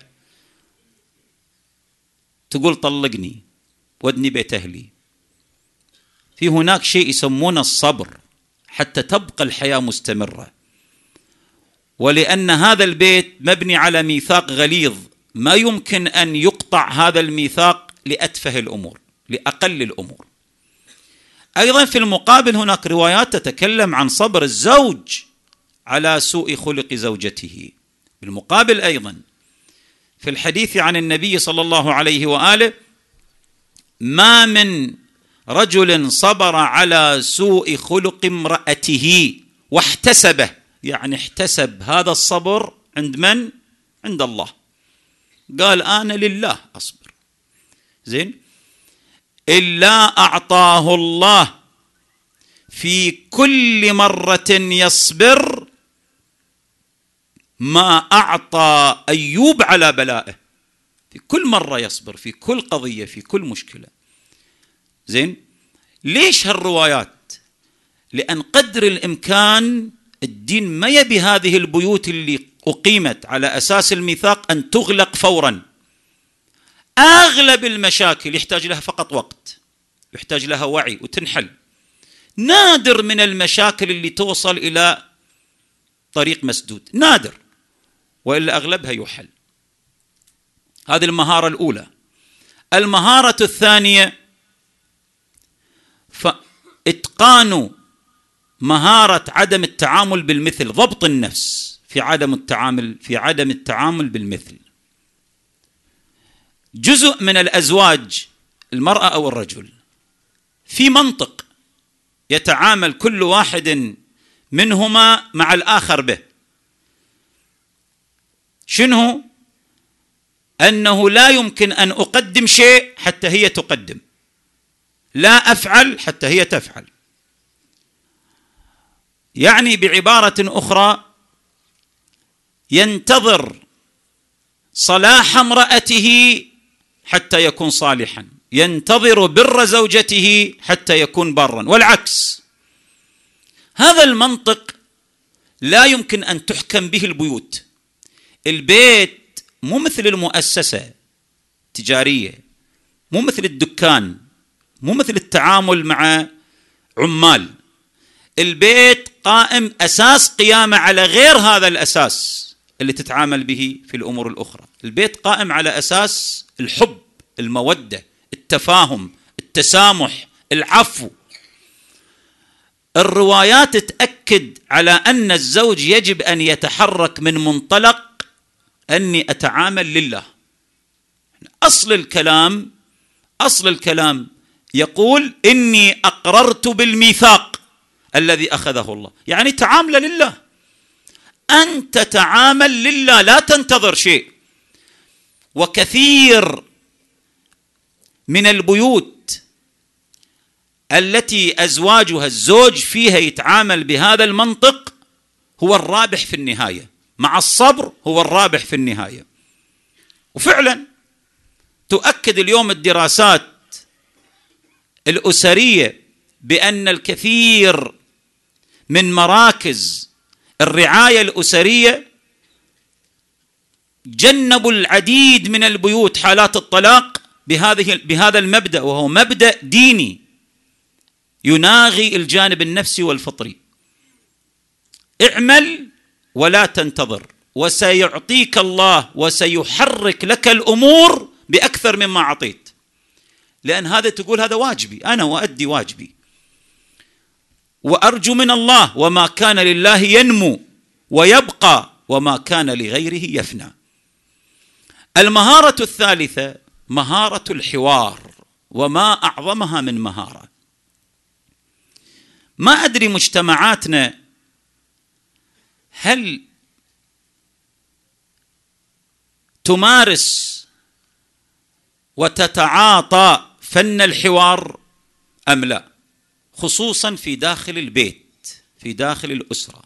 [SPEAKER 2] تقول طلقني ودني بيت أهلي. في هناك شيء يسمونه الصبر حتى تبقى الحياة مستمرة. ولأن هذا البيت مبني على ميثاق غليظ، ما يمكن أن يقطع هذا الميثاق لأتفه الأمور، لأقل الأمور. أيضا في المقابل هناك روايات تتكلم عن صبر الزوج على سوء خلق زوجته. بالمقابل أيضا في الحديث عن النبي صلى الله عليه وآله: ما من رجل صبر على سوء خلق امرأته واحتسبه، يعني احتسب هذا الصبر عند من؟ عند الله. قال أنا لله أصبر، زين، إلا أعطاه الله في كل مرة يصبر ما أعطى أيوب على بلائه. في كل مرة يصبر، في كل قضية، في كل مشكلة. زين، ليش هالروايات؟ لأن قدر الإمكان الدين ما يبي هذه البيوت اللي أقيمت على أساس الميثاق أن تغلق فورا. أغلب المشاكل يحتاج لها فقط وقت، يحتاج لها وعي وتنحل. نادر من المشاكل اللي توصل إلى طريق مسدود، نادر، وإلا أغلبها يحل. هذه المهارة الأولى. المهارة الثانية فإتقان مهارة عدم التعامل بالمثل، ضبط النفس في عدم التعامل في عدم التعامل بالمثل. جزء من الأزواج المرأة أو الرجل في منطق يتعامل كل واحد منهما مع الآخر به. شنو؟ أنه لا يمكن أن أقدم شيء حتى هي تقدم، لا أفعل حتى هي تفعل. يعني بعبارة أخرى ينتظر صلاح امرأته حتى يكون صالحا، ينتظر بر زوجته حتى يكون برا، والعكس. هذا المنطق لا يمكن أن تحكم به البيوت. البيت مو مثل المؤسسة التجارية، مو مثل الدكان، مو مثل التعامل مع عمال. البيت قائم أساس قيامة على غير هذا الأساس اللي تتعامل به في الأمور الأخرى. البيت قائم على أساس الحب، المودة، التفاهم، التسامح، العفو. الروايات تأكد على أن الزوج يجب أن يتحرك من منطلق أني أتعامل لله. أصل الكلام أصل الكلام يقول إني أقررت بالميثاق الذي أخذه الله، يعني تعامل لله. أن تتعامل لله، لا تنتظر شيء. وكثير من البيوت التي أزواجها الزوج فيها يتعامل بهذا المنطق هو الرابح في النهاية، مع الصبر هو الرابح في النهاية. وفعلا تؤكد اليوم الدراسات الأسرية بأن الكثير من مراكز الرعاية الأسرية جنبوا العديد من البيوت حالات الطلاق بهذه بهذا المبدأ، وهو مبدأ ديني يناغي الجانب النفسي والفطري. اعمل ولا تنتظر، وسيعطيك الله وسيحرك لك الأمور بأكثر مما أعطيت، لأن هذا تقول هذا واجبي، أنا وأدي واجبي، وأرجو من الله وما كان لله ينمو ويبقى وما كان لغيره يفنى. المهارة الثالثة مهارة الحوار، وما أعظمها من مهارة. ما أدري مجتمعاتنا هل تمارس وتتعاطى فن الحوار أم لا، خصوصا في داخل البيت، في داخل الأسرة.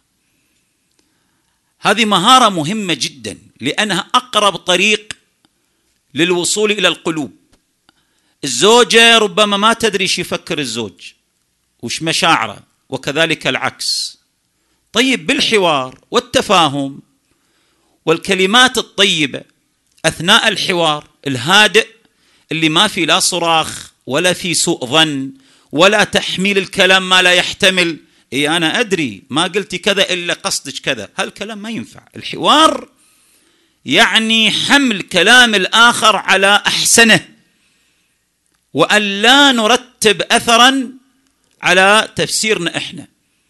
[SPEAKER 2] هذه مهارة مهمة جدا، لأنها أقرب طريق للوصول إلى القلوب. الزوجة ربما ما تدري شو يفكر الزوج وش مشاعره، وكذلك العكس. طيب بالحوار والتفاهم والكلمات الطيبة أثناء الحوار الهادئ اللي ما في لا صراخ ولا في سوء ظن ولا تحميل الكلام ما لا يحتمل، إيه أنا أدري ما قلتي كذا إلا قصدك كذا، هالكلام ما ينفع. الحوار يعني حمل كلام الآخر على أحسنه، وأن لا نرتب أثرا على تفسيرنا إحنا،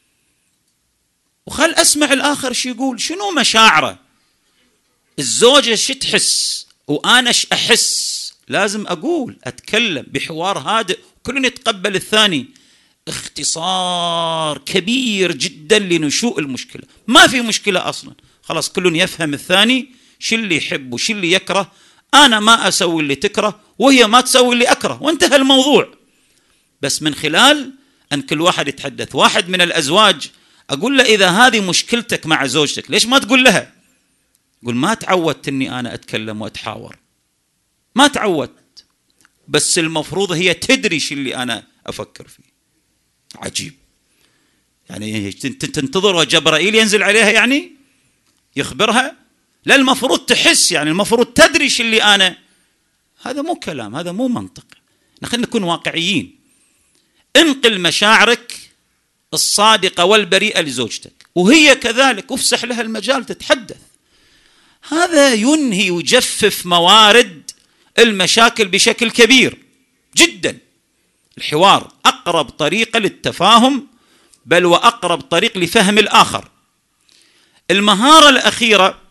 [SPEAKER 2] وخل أسمع الآخر شو يقول، شنو مشاعره، الزوجة شو تحس وأنا شو أحس. لازم أقول أتكلم بحوار هادئ كلنا يتقبل الثاني. اختصار كبير جدا لنشوء المشكلة. ما في مشكلة أصلا، خلاص كل يفهم الثاني شو اللي يحب وشو اللي يكره. أنا ما أسوي اللي تكره وهي ما تسوي اللي أكره، وانتهى الموضوع. بس من خلال أن كل واحد يتحدث. واحد من الأزواج أقول له إذا هذه مشكلتك مع زوجتك ليش ما تقول لها؟ قل ما تعودت أني أنا أتكلم وأتحاور، ما تعودت، بس المفروض هي تدري شو اللي أنا أفكر فيه. عجيب، يعني تنتظر وجبرائيل ينزل عليها يعني يخبرها؟ لا، المفروض تحس، يعني المفروض تدري شو اللي أنا. هذا مو كلام، هذا مو منطق. نحن نكون واقعيين. انقل مشاعرك الصادقة والبريئة لزوجتك، وهي كذلك افسح لها المجال تتحدث. هذا ينهي ويجفف موارد المشاكل بشكل كبير جدا. الحوار أقرب طريقة للتفاهم، بل وأقرب طريق لفهم الآخر. المهارة الأخيرة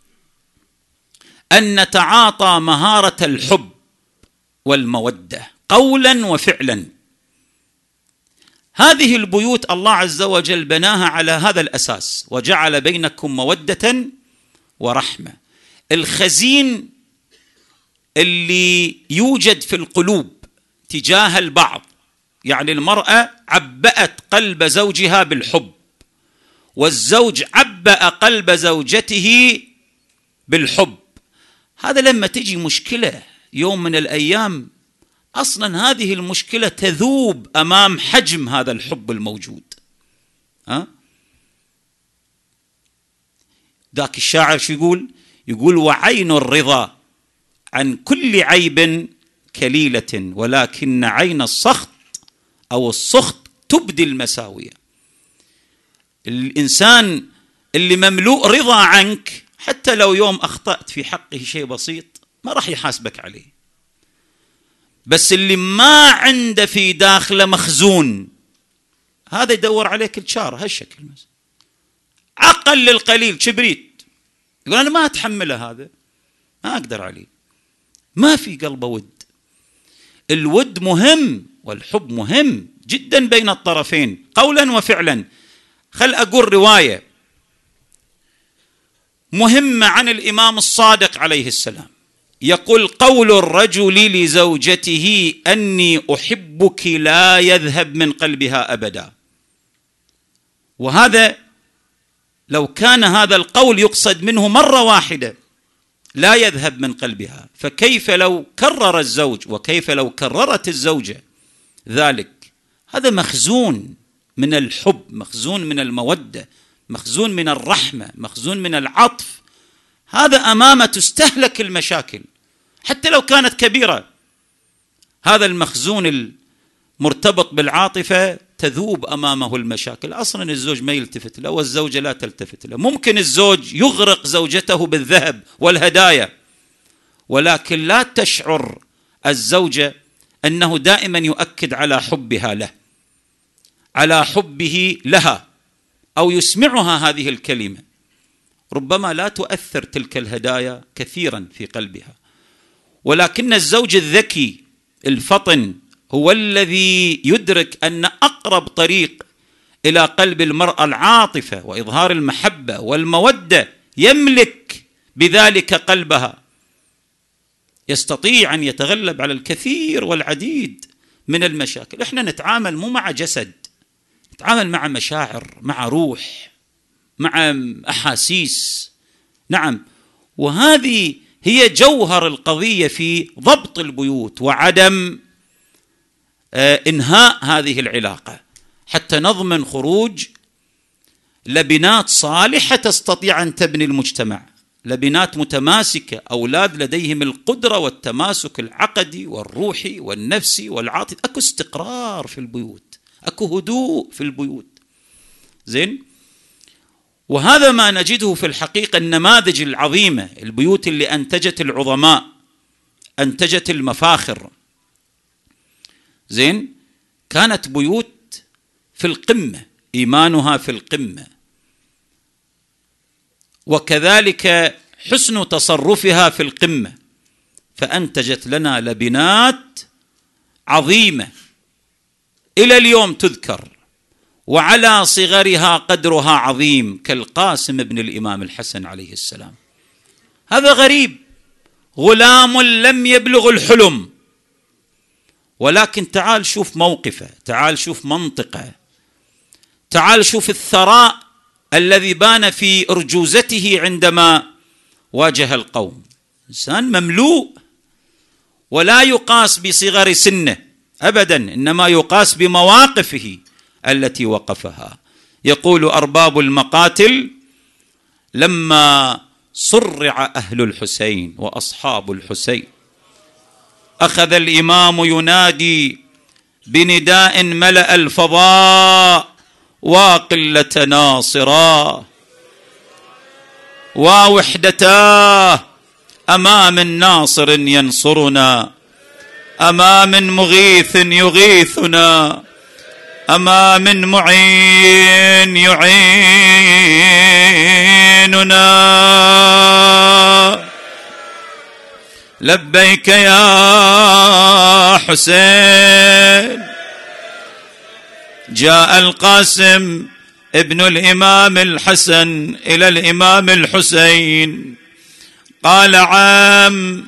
[SPEAKER 2] أن نتعاطى مهارة الحب والمودة قولا وفعلا. هذه البيوت الله عز وجل بناها على هذا الأساس، وجعل بينكم مودة ورحمة. الخزين اللي يوجد في القلوب تجاه البعض، يعني المرأة عبأت قلب زوجها بالحب، والزوج عبأ قلب زوجته بالحب. هذا لما تجي مشكلة يوم من الأيام، أصلا هذه المشكلة تذوب أمام حجم هذا الحب الموجود. ها؟ ذاك الشاعر شو يقول؟ يقول وعين الرضا عن كل عيب كليلة، ولكن عين السخط أو السخط تبدي المساوية. الإنسان اللي مملوء رضا عنك حتى لو يوم أخطأت في حقه شيء بسيط ما راح يحاسبك عليه، بس اللي ما عنده في داخله مخزون هذا يدور عليك الشارة هالشكل مثلا. أقل القليل كبريت يقول أنا ما أتحمله، هذا ما أقدر عليه، ما في قلبه ود. الود مهم والحب مهم جدا بين الطرفين قولا وفعلا. خل أقول رواية. مهمة عن الإمام الصادق عليه السلام. يقول: قول الرجل لزوجته أني أحبك لا يذهب من قلبها أبدا. وهذا لو كان هذا القول يقصد منه مرة واحدة لا يذهب من قلبها، فكيف لو كرر الزوج، وكيف لو كررت الزوجة ذلك؟ هذا مخزون من الحب، مخزون من المودة، مخزون من الرحمة، مخزون من العطف. هذا أمامه تستهلك المشاكل حتى لو كانت كبيرة. هذا المخزون المرتبط بالعاطفة تذوب أمامه المشاكل. أصلا الزوج ما يلتفت له والزوجة لا تلتفت له. ممكن الزوج يغرق زوجته بالذهب والهدايا، ولكن لا تشعر الزوجة أنه دائما يؤكد على حبها له، على حبه لها، أو يسمعها هذه الكلمة. ربما لا تؤثر تلك الهدايا كثيرا في قلبها، ولكن الزوج الذكي الفطن هو الذي يدرك أن أقرب طريق إلى قلب المرأة العاطفة وإظهار المحبة والمودة، يملك بذلك قلبها، يستطيع أن يتغلب على الكثير والعديد من المشاكل. إحنا نتعامل مو مع جسد، نتعامل مع مشاعر، مع روح، مع أحاسيس. نعم، وهذه هي جوهر القضية في ضبط البيوت وعدم إنهاء هذه العلاقة، حتى نضمن خروج لبنات صالحة تستطيع أن تبني المجتمع، لبنات متماسكة، أولاد لديهم القدرة والتماسك العقدي والروحي والنفسي والعاطفي. أكو استقرار في البيوت، أكو هدوء في البيوت. زين، وهذا ما نجده في الحقيقة النماذج العظيمة، البيوت اللي أنتجت العظماء، أنتجت المفاخر. زين، كانت بيوت في القمة، إيمانها في القمة، وكذلك حسن تصرفها في القمة، فأنتجت لنا لبنات عظيمة إلى اليوم تذكر، وعلى صغرها قدرها عظيم، كالقاسم ابن الإمام الحسن عليه السلام. هذا غريب، غلام لم يبلغ الحلم، ولكن تعال شوف موقفه، تعال شوف منطقه، تعال شوف الثراء الذي بان في أرجوزته عندما واجه القوم. إنسان مملوء، ولا يقاس بصغر سنه أبدا، إنما يقاس بمواقفه التي وقفها. يقول أرباب المقاتل: لما صرع أهل الحسين وأصحاب الحسين أخذ الإمام ينادي بنداء ملأ الفضاء: وقلة ناصرا ووحدتاه، أما من ناصر ينصرنا، أما من مغيث يغيثنا، أما من معين يعيننا. لبيك يا حسين. جاء القاسم ابن الإمام الحسن إلى الإمام الحسين، قال: عام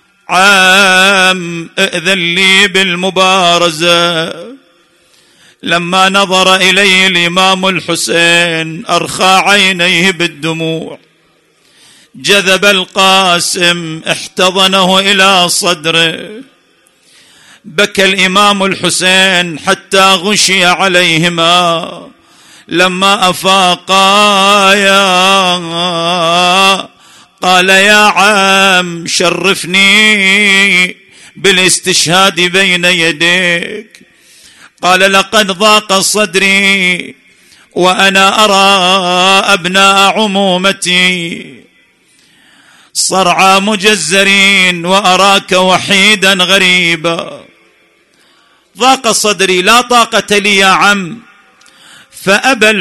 [SPEAKER 2] عام ائذن لي بالمبارزة. لما نظر إليه الإمام الحسين أرخى عينيه بالدموع، جذب القاسم احتضنه إلى صدره، بكى الإمام الحسين حتى غشي عليهما. لما أفاقا يا قال: يا عم شرفني بالاستشهاد بين يديك. قال: لقد ضاق صدري وأنا أرى أبناء عمومتي صرعى مجزرين وأراك وحيدا غريبا. ضاق صدري، لا طاقة لي يا عم. فأبى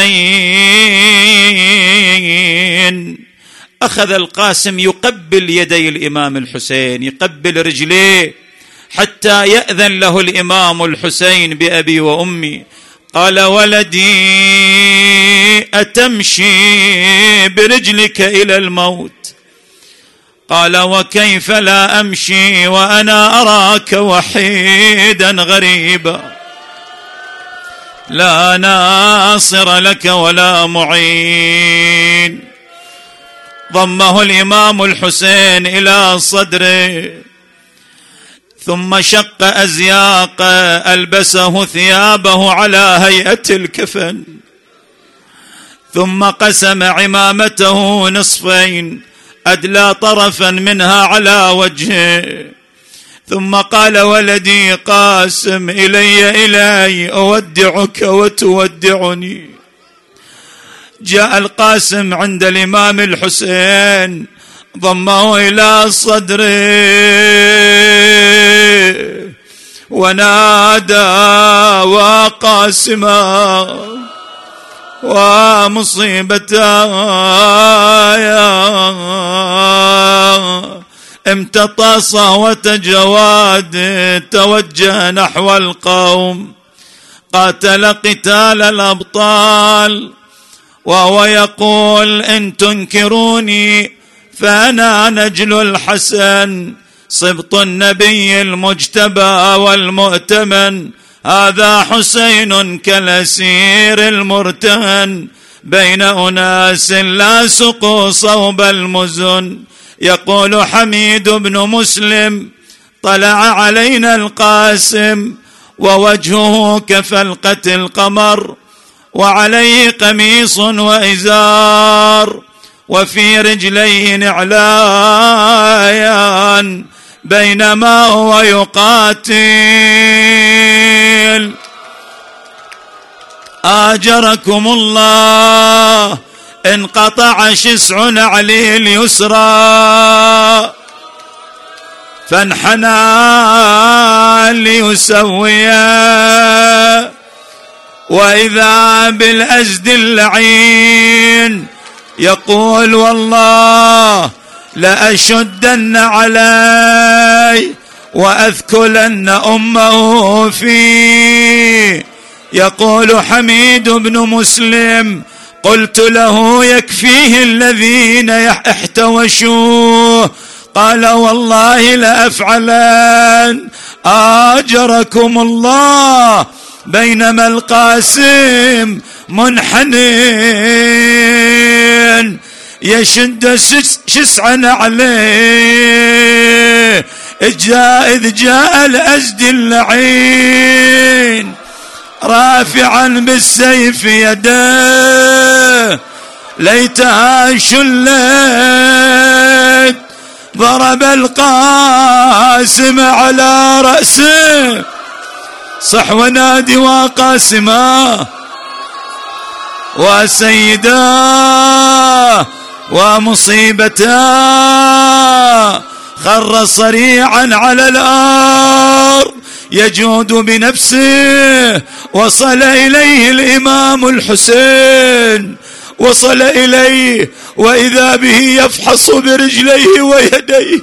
[SPEAKER 2] الحسين. أخذ القاسم يقبل يدي الإمام الحسين، يقبل رجليه حتى يأذن له الإمام الحسين بأبي وأمي. قال ولدي أتمشي برجلك إلى الموت؟ قال وكيف لا أمشي وأنا أراك وحيدا غريبا لا ناصر لك ولا معين. ضمه الإمام الحسين إلى صدره ثم شق أزياقه، ألبسه ثيابه على هيئة الكفن، ثم قسم عمامته نصفين، أدلى طرفا منها على وجهه، ثم قال ولدي قاسم إلي إلي أودعك وتودعني. جاء القاسم عند الإمام الحسين ضمه إلى صدره ونادى وقاسما ومصيبتا امتطى صهوة جواد توجه نحو القوم، قاتل قتال الأبطال وهو يقول إن تنكروني فأنا نجل الحسن صبط النبي المجتبى والمؤتمن، هذا حسين كالأسير المرتهن بين أناس لاصقوا صوب المزن. يقول حميد بن مسلم طلع علينا القاسم ووجهه كفلقة القمر وعليه قميص وإزار وفي رجليه نعلان بينما هو يقاتل. آجركم الله انقطع شسع نعله اليسرى فانحنى ليسويه، وإذا بالأزد اللعين يقول والله لأشدن علي وأذكلن أمه فيه. يقول حميد بن مسلم قلت له يكفيه الذين احتوشوه، قال والله لأفعلن. آجركم الله بينما القاسم منحنين يشد شسعا عليه، جاء إذ جاء الأزد اللعين رافعا بالسيف يديه ليتها شلت، ضرب القاسم على رأسه صح ونادي وقاسما وسيدا ومصيبتا، خر صريعا على الأرض يجود بنفسه. وصل إليه الإمام الحسين، وصل إليه وإذا به يفحص برجليه ويديه.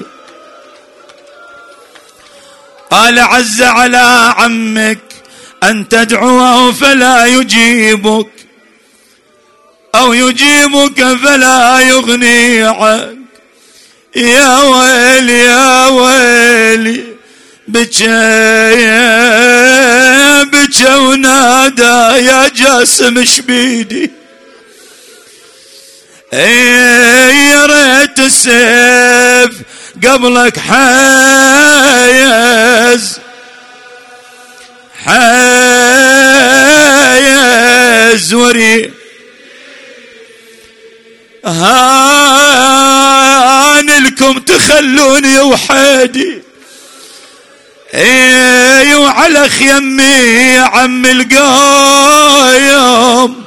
[SPEAKER 2] قال عز على عمك أن تدعوه فلا يجيبك أو يجيبك فلا يغني عنك. يا ويلي يا ويلي بكى بكى ونادى يا جاسم شبيدي، يا ريت السيف قبلك حايز حايز وري هان لكم تخلوني وحيدي. اي وعلى خيمي يا عم القايم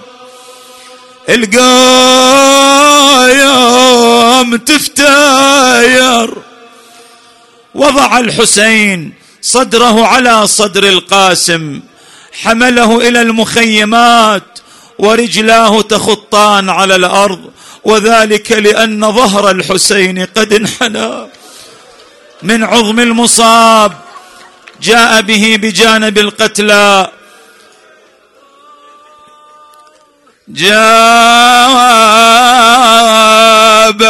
[SPEAKER 2] القايم تفتاير. وضع الحسين صدره على صدر القاسم، حمله إلى المخيمات ورجلاه تخطان على الأرض، وذلك لأن ظهر الحسين قد انحنى من عظم المصاب. جاء به بجانب القتلى جاب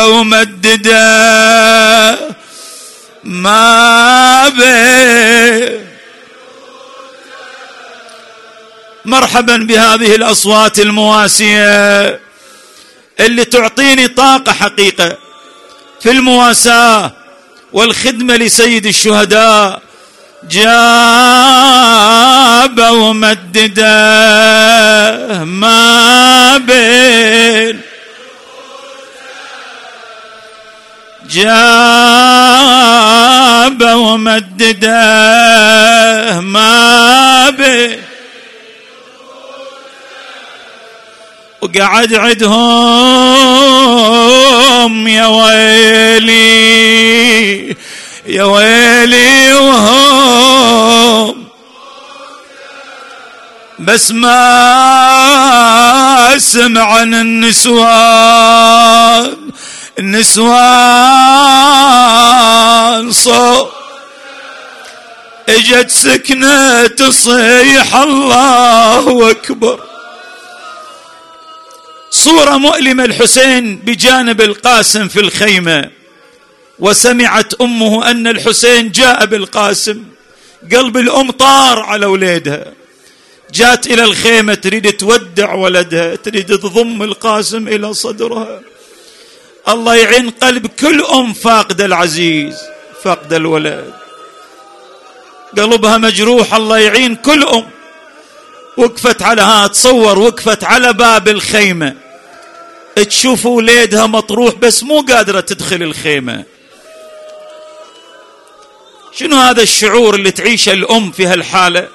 [SPEAKER 2] ومدده ما بين. مرحبا بهذه الأصوات المواسية اللي تعطيني طاقة حقيقة في المواساة والخدمة لسيد الشهداء. جاب ومدده ما بين، جاب ومدده ما بين، وقعد عدهم يا ويلي يا ويلي وهم، بس ما سمع عن النسوان النسوان صوت اجت سكنة تصيح الله أكبر. صورة مؤلمة، الحسين بجانب القاسم في الخيمة، وسمعت أمه أن الحسين جاء بالقاسم. قلب الأم طار على ولادها، جات إلى الخيمة تريد تودع ولدها، تريد تضم القاسم إلى صدرها. الله يعين قلب كل أم فاقد العزيز، فاقد الولد، قلبها مجروح. الله يعين كل أم. وقفت على ها تصور، وقفت على باب الخيمة تشوف ولادها مطروح بس مو قادرة تدخل الخيمة. شنو هذا الشعور اللي تعيشه الأم في هالحالة؟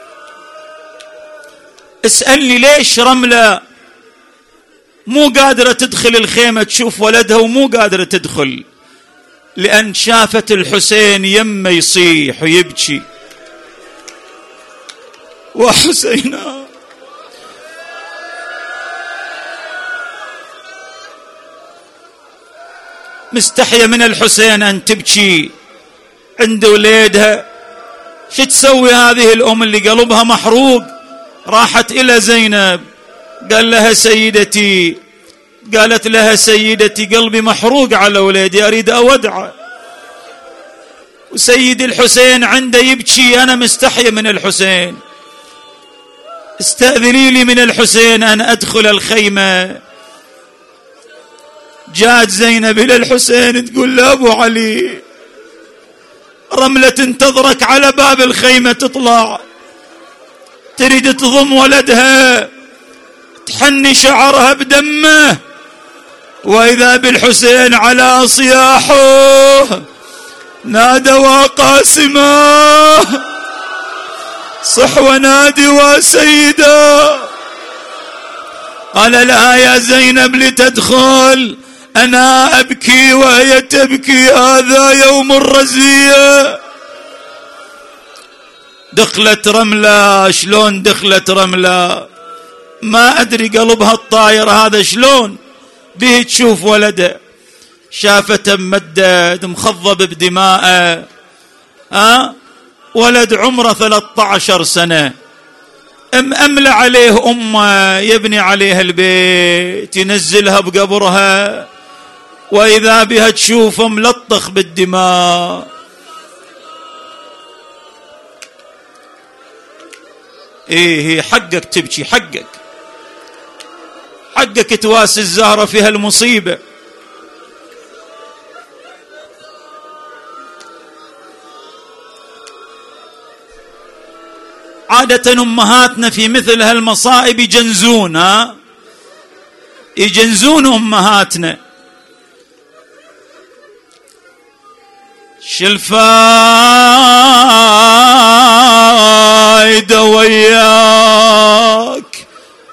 [SPEAKER 2] اسألني ليش رملة مو قادرة تدخل الخيمة تشوف ولدها ومو قادرة تدخل؟ لأن شافت الحسين يمه يصيح ويبكي. وحسينا مستحية من الحسين أن تبكي عند ولادها. شو تسوي هذه الأم اللي قلبها محروق؟ راحت إلى زينب، قال لها سيدتي، قالت لها سيدتي قلبي محروق على ولادي أريد أودعه، وسيد الحسين عنده يبكي، أنا مستحية من الحسين، استأذني لي من الحسين أن أدخل الخيمة. جاءت زينب إلى الحسين تقول له أبو علي رملة تنتظرك على باب الخيمة، تطلع تريد تضم ولدها، تحني شعرها بدمه، وإذا بالحسين على صياحه نادى وقاسما صح ونادي وسيدا. قال لها يا زينب لتدخل، أنا أبكي وهي تبكي، هذا يوم الرزية. دخلت رملة، شلون دخلت رملة؟ ما أدري قلبها الطاير هذا شلون به تشوف ولده. شافته ممدد مخضب بدماءه، ها ولد عمره ثلاثة عشر سنة، أم أملى عليه أمه يبني عليها البيت ينزلها بقبرها، وإذا بها تشوفه ملطخ بالدماء. إيه هي حقك تبكي، حقك حقك تواسي الزهرة في هالمصيبة. عادة أمهاتنا في مثل هالمصائب يجنزون، ها يجنزون أمهاتنا. شلفايدة وياك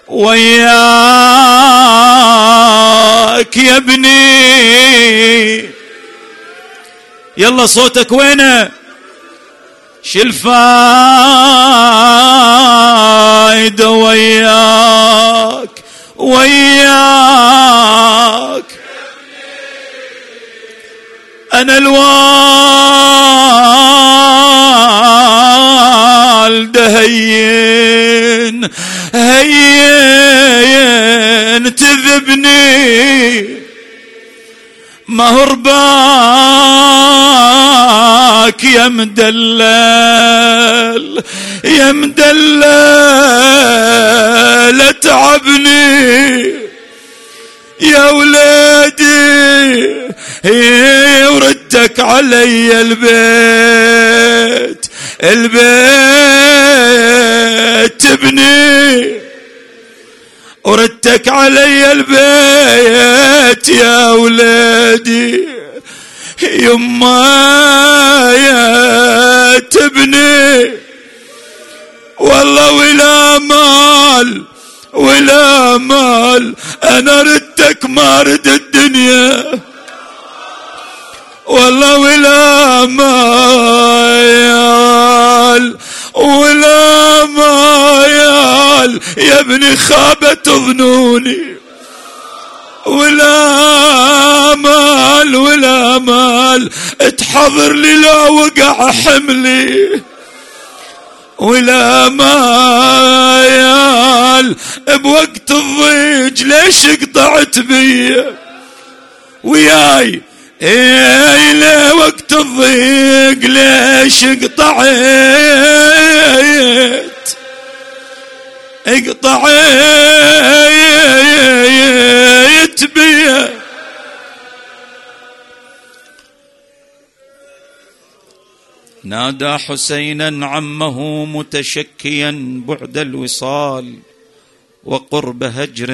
[SPEAKER 2] وياك يا ابني، يلا صوتك وينه؟ شلفايدة وياك وياك، أنا الوالدة هين هين يا مدلل يا مدلل اتعبني يا ولادي وردك علي البيت البيت ابني وردك علي البيت يا ولادي يما يا تبني والله ولا مال ولا مال انا ردك ما رد الدنيا والله ولا مال ولا مال يا ابني خابت ظنوني ولا مال ولا مال اتحضر لي لا وقع حملي ولا مال بوقت الضيج ليش قطعت بي وياي ايه لا وقت الضيق ليش قطعت اقطعت بي نادى حسينا عمه متشكيا بعد الوصال وقرب هجر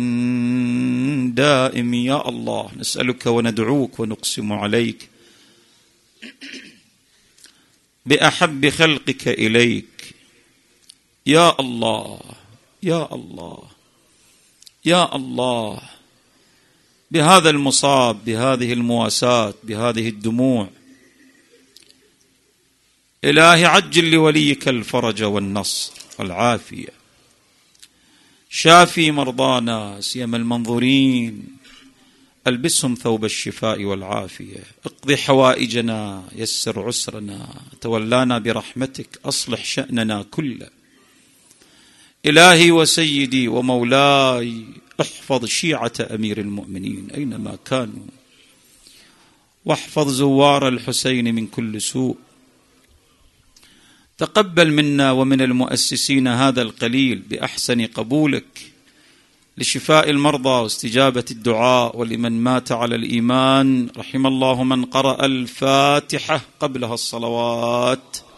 [SPEAKER 2] دائم. يا الله نسألك وندعوك ونقسم عليك بأحب خلقك إليك يا الله يا الله يا الله بهذا المصاب بهذه المواساة بهذه الدموع إلهي عجل لوليك الفرج والنصر والعافية شافي مرضانا سيما المنظورين ألبسهم ثوب الشفاء والعافية اقضي حوائجنا يسر عسرنا تولانا برحمتك أصلح شأننا كله إلهي وسيدي ومولاي احفظ شيعة أمير المؤمنين أينما كانوا واحفظ زوار الحسين من كل سوء تقبل منا ومن المؤسسين هذا القليل بأحسن قبولك لشفاء المرضى واستجابة الدعاء ولمن مات على الإيمان رحم الله من قرأ الفاتحة قبلها الصلوات